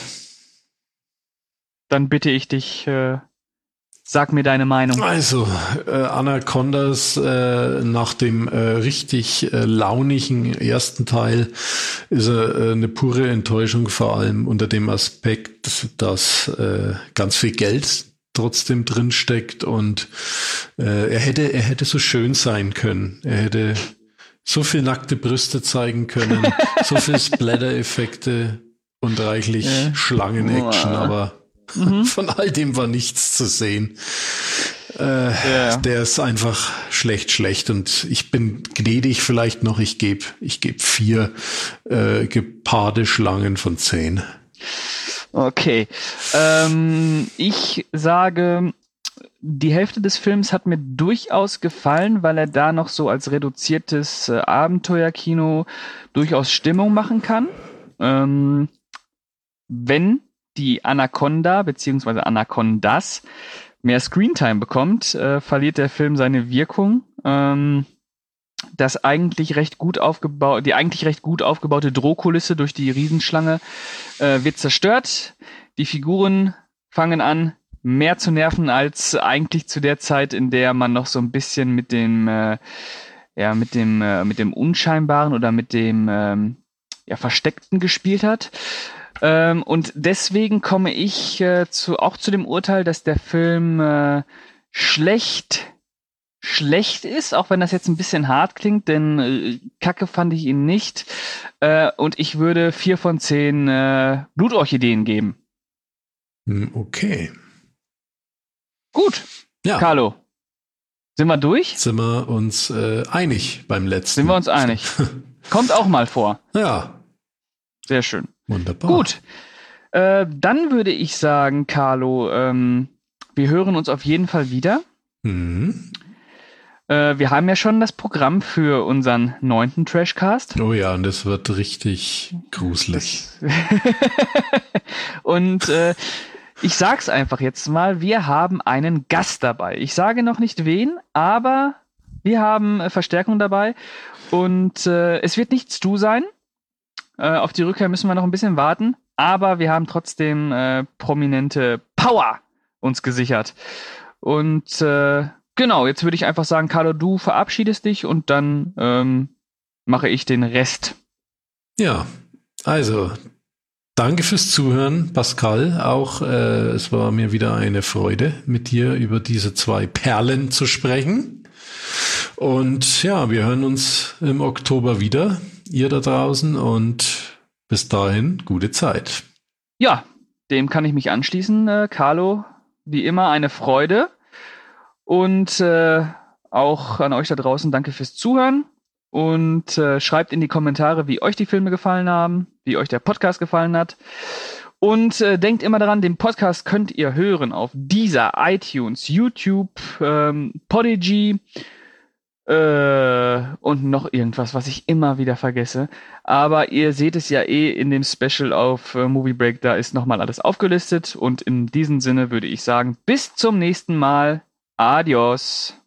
Dann bitte ich dich, äh, sag mir deine Meinung. Also, äh, Anacondas äh, nach dem äh, richtig äh, launigen ersten Teil ist er äh, eine pure Enttäuschung, vor allem unter dem Aspekt, dass äh, ganz viel Geld trotzdem drin steckt und äh, er hätte er hätte so schön sein können. Er hätte so viel nackte Brüste zeigen können, so viel Splatter-Effekte und reichlich ja. Schlangen-Action, oh. aber mhm. von all dem war nichts zu sehen. Äh, ja. Der ist einfach schlecht, schlecht und ich bin gnädig vielleicht noch. Ich gebe ich gebe vier äh, gepaarte Schlangen von zehn. Okay, ähm, ich sage, die Hälfte des Films hat mir durchaus gefallen, weil er da noch so als reduziertes äh, Abenteuerkino durchaus Stimmung machen kann. Ähm, wenn die Anaconda bzw. Anacondas mehr Screentime bekommt, äh, verliert der Film seine Wirkung. Ähm, das eigentlich recht gut aufgebaut, die eigentlich recht gut aufgebaute Drohkulisse durch die Riesenschlange äh, wird zerstört. Die Figuren fangen an, mehr zu nerven als eigentlich zu der Zeit, in der man noch so ein bisschen mit dem, äh, ja, mit dem, äh, mit dem Unscheinbaren oder mit dem ähm, ja, Versteckten gespielt hat. Ähm, und deswegen komme ich äh, zu, auch zu dem Urteil, dass der Film äh, schlecht schlecht ist, auch wenn das jetzt ein bisschen hart klingt, denn äh, Kacke fand ich ihn nicht. Äh, und ich würde vier von zehn äh, Blutorchideen geben. Okay. Gut. Ja. Carlo, sind wir durch? Sind wir uns äh, einig beim letzten? Sind wir uns einig. Kommt auch mal vor. Ja. Sehr schön. Wunderbar. Gut. Äh, dann würde ich sagen, Carlo, ähm, wir hören uns auf jeden Fall wieder. Mhm. Äh, wir haben ja schon das Programm für unseren neunten Trashcast. Oh ja, und das wird richtig gruselig. Und äh, ich sag's einfach jetzt mal, wir haben einen Gast dabei. Ich sage noch nicht wen, aber wir haben äh, Verstärkung dabei. Und äh, es wird nicht Stu sein. Äh, auf die Rückkehr müssen wir noch ein bisschen warten. Aber wir haben trotzdem äh, prominente Power uns gesichert. Und äh, genau, jetzt würde ich einfach sagen, Carlo, du verabschiedest dich und dann ähm, mache ich den Rest. Ja, also danke fürs Zuhören, Pascal. Auch äh, es war mir wieder eine Freude, mit dir über diese zwei Perlen zu sprechen. Und ja, wir hören uns im Oktober wieder, ihr da draußen. Und bis dahin, gute Zeit. Ja, dem kann ich mich anschließen, äh, Carlo. Wie immer eine Freude. Und äh, auch an euch da draußen danke fürs Zuhören. Und äh, schreibt in die Kommentare, wie euch die Filme gefallen haben, wie euch der Podcast gefallen hat. Und äh, denkt immer daran, den Podcast könnt ihr hören auf Deezer, iTunes, YouTube, ähm, Podigy äh, und noch irgendwas, was ich immer wieder vergesse. Aber ihr seht es ja eh in dem Special auf äh, Movie Break, da ist nochmal alles aufgelistet. Und in diesem Sinne würde ich sagen, bis zum nächsten Mal. Adios.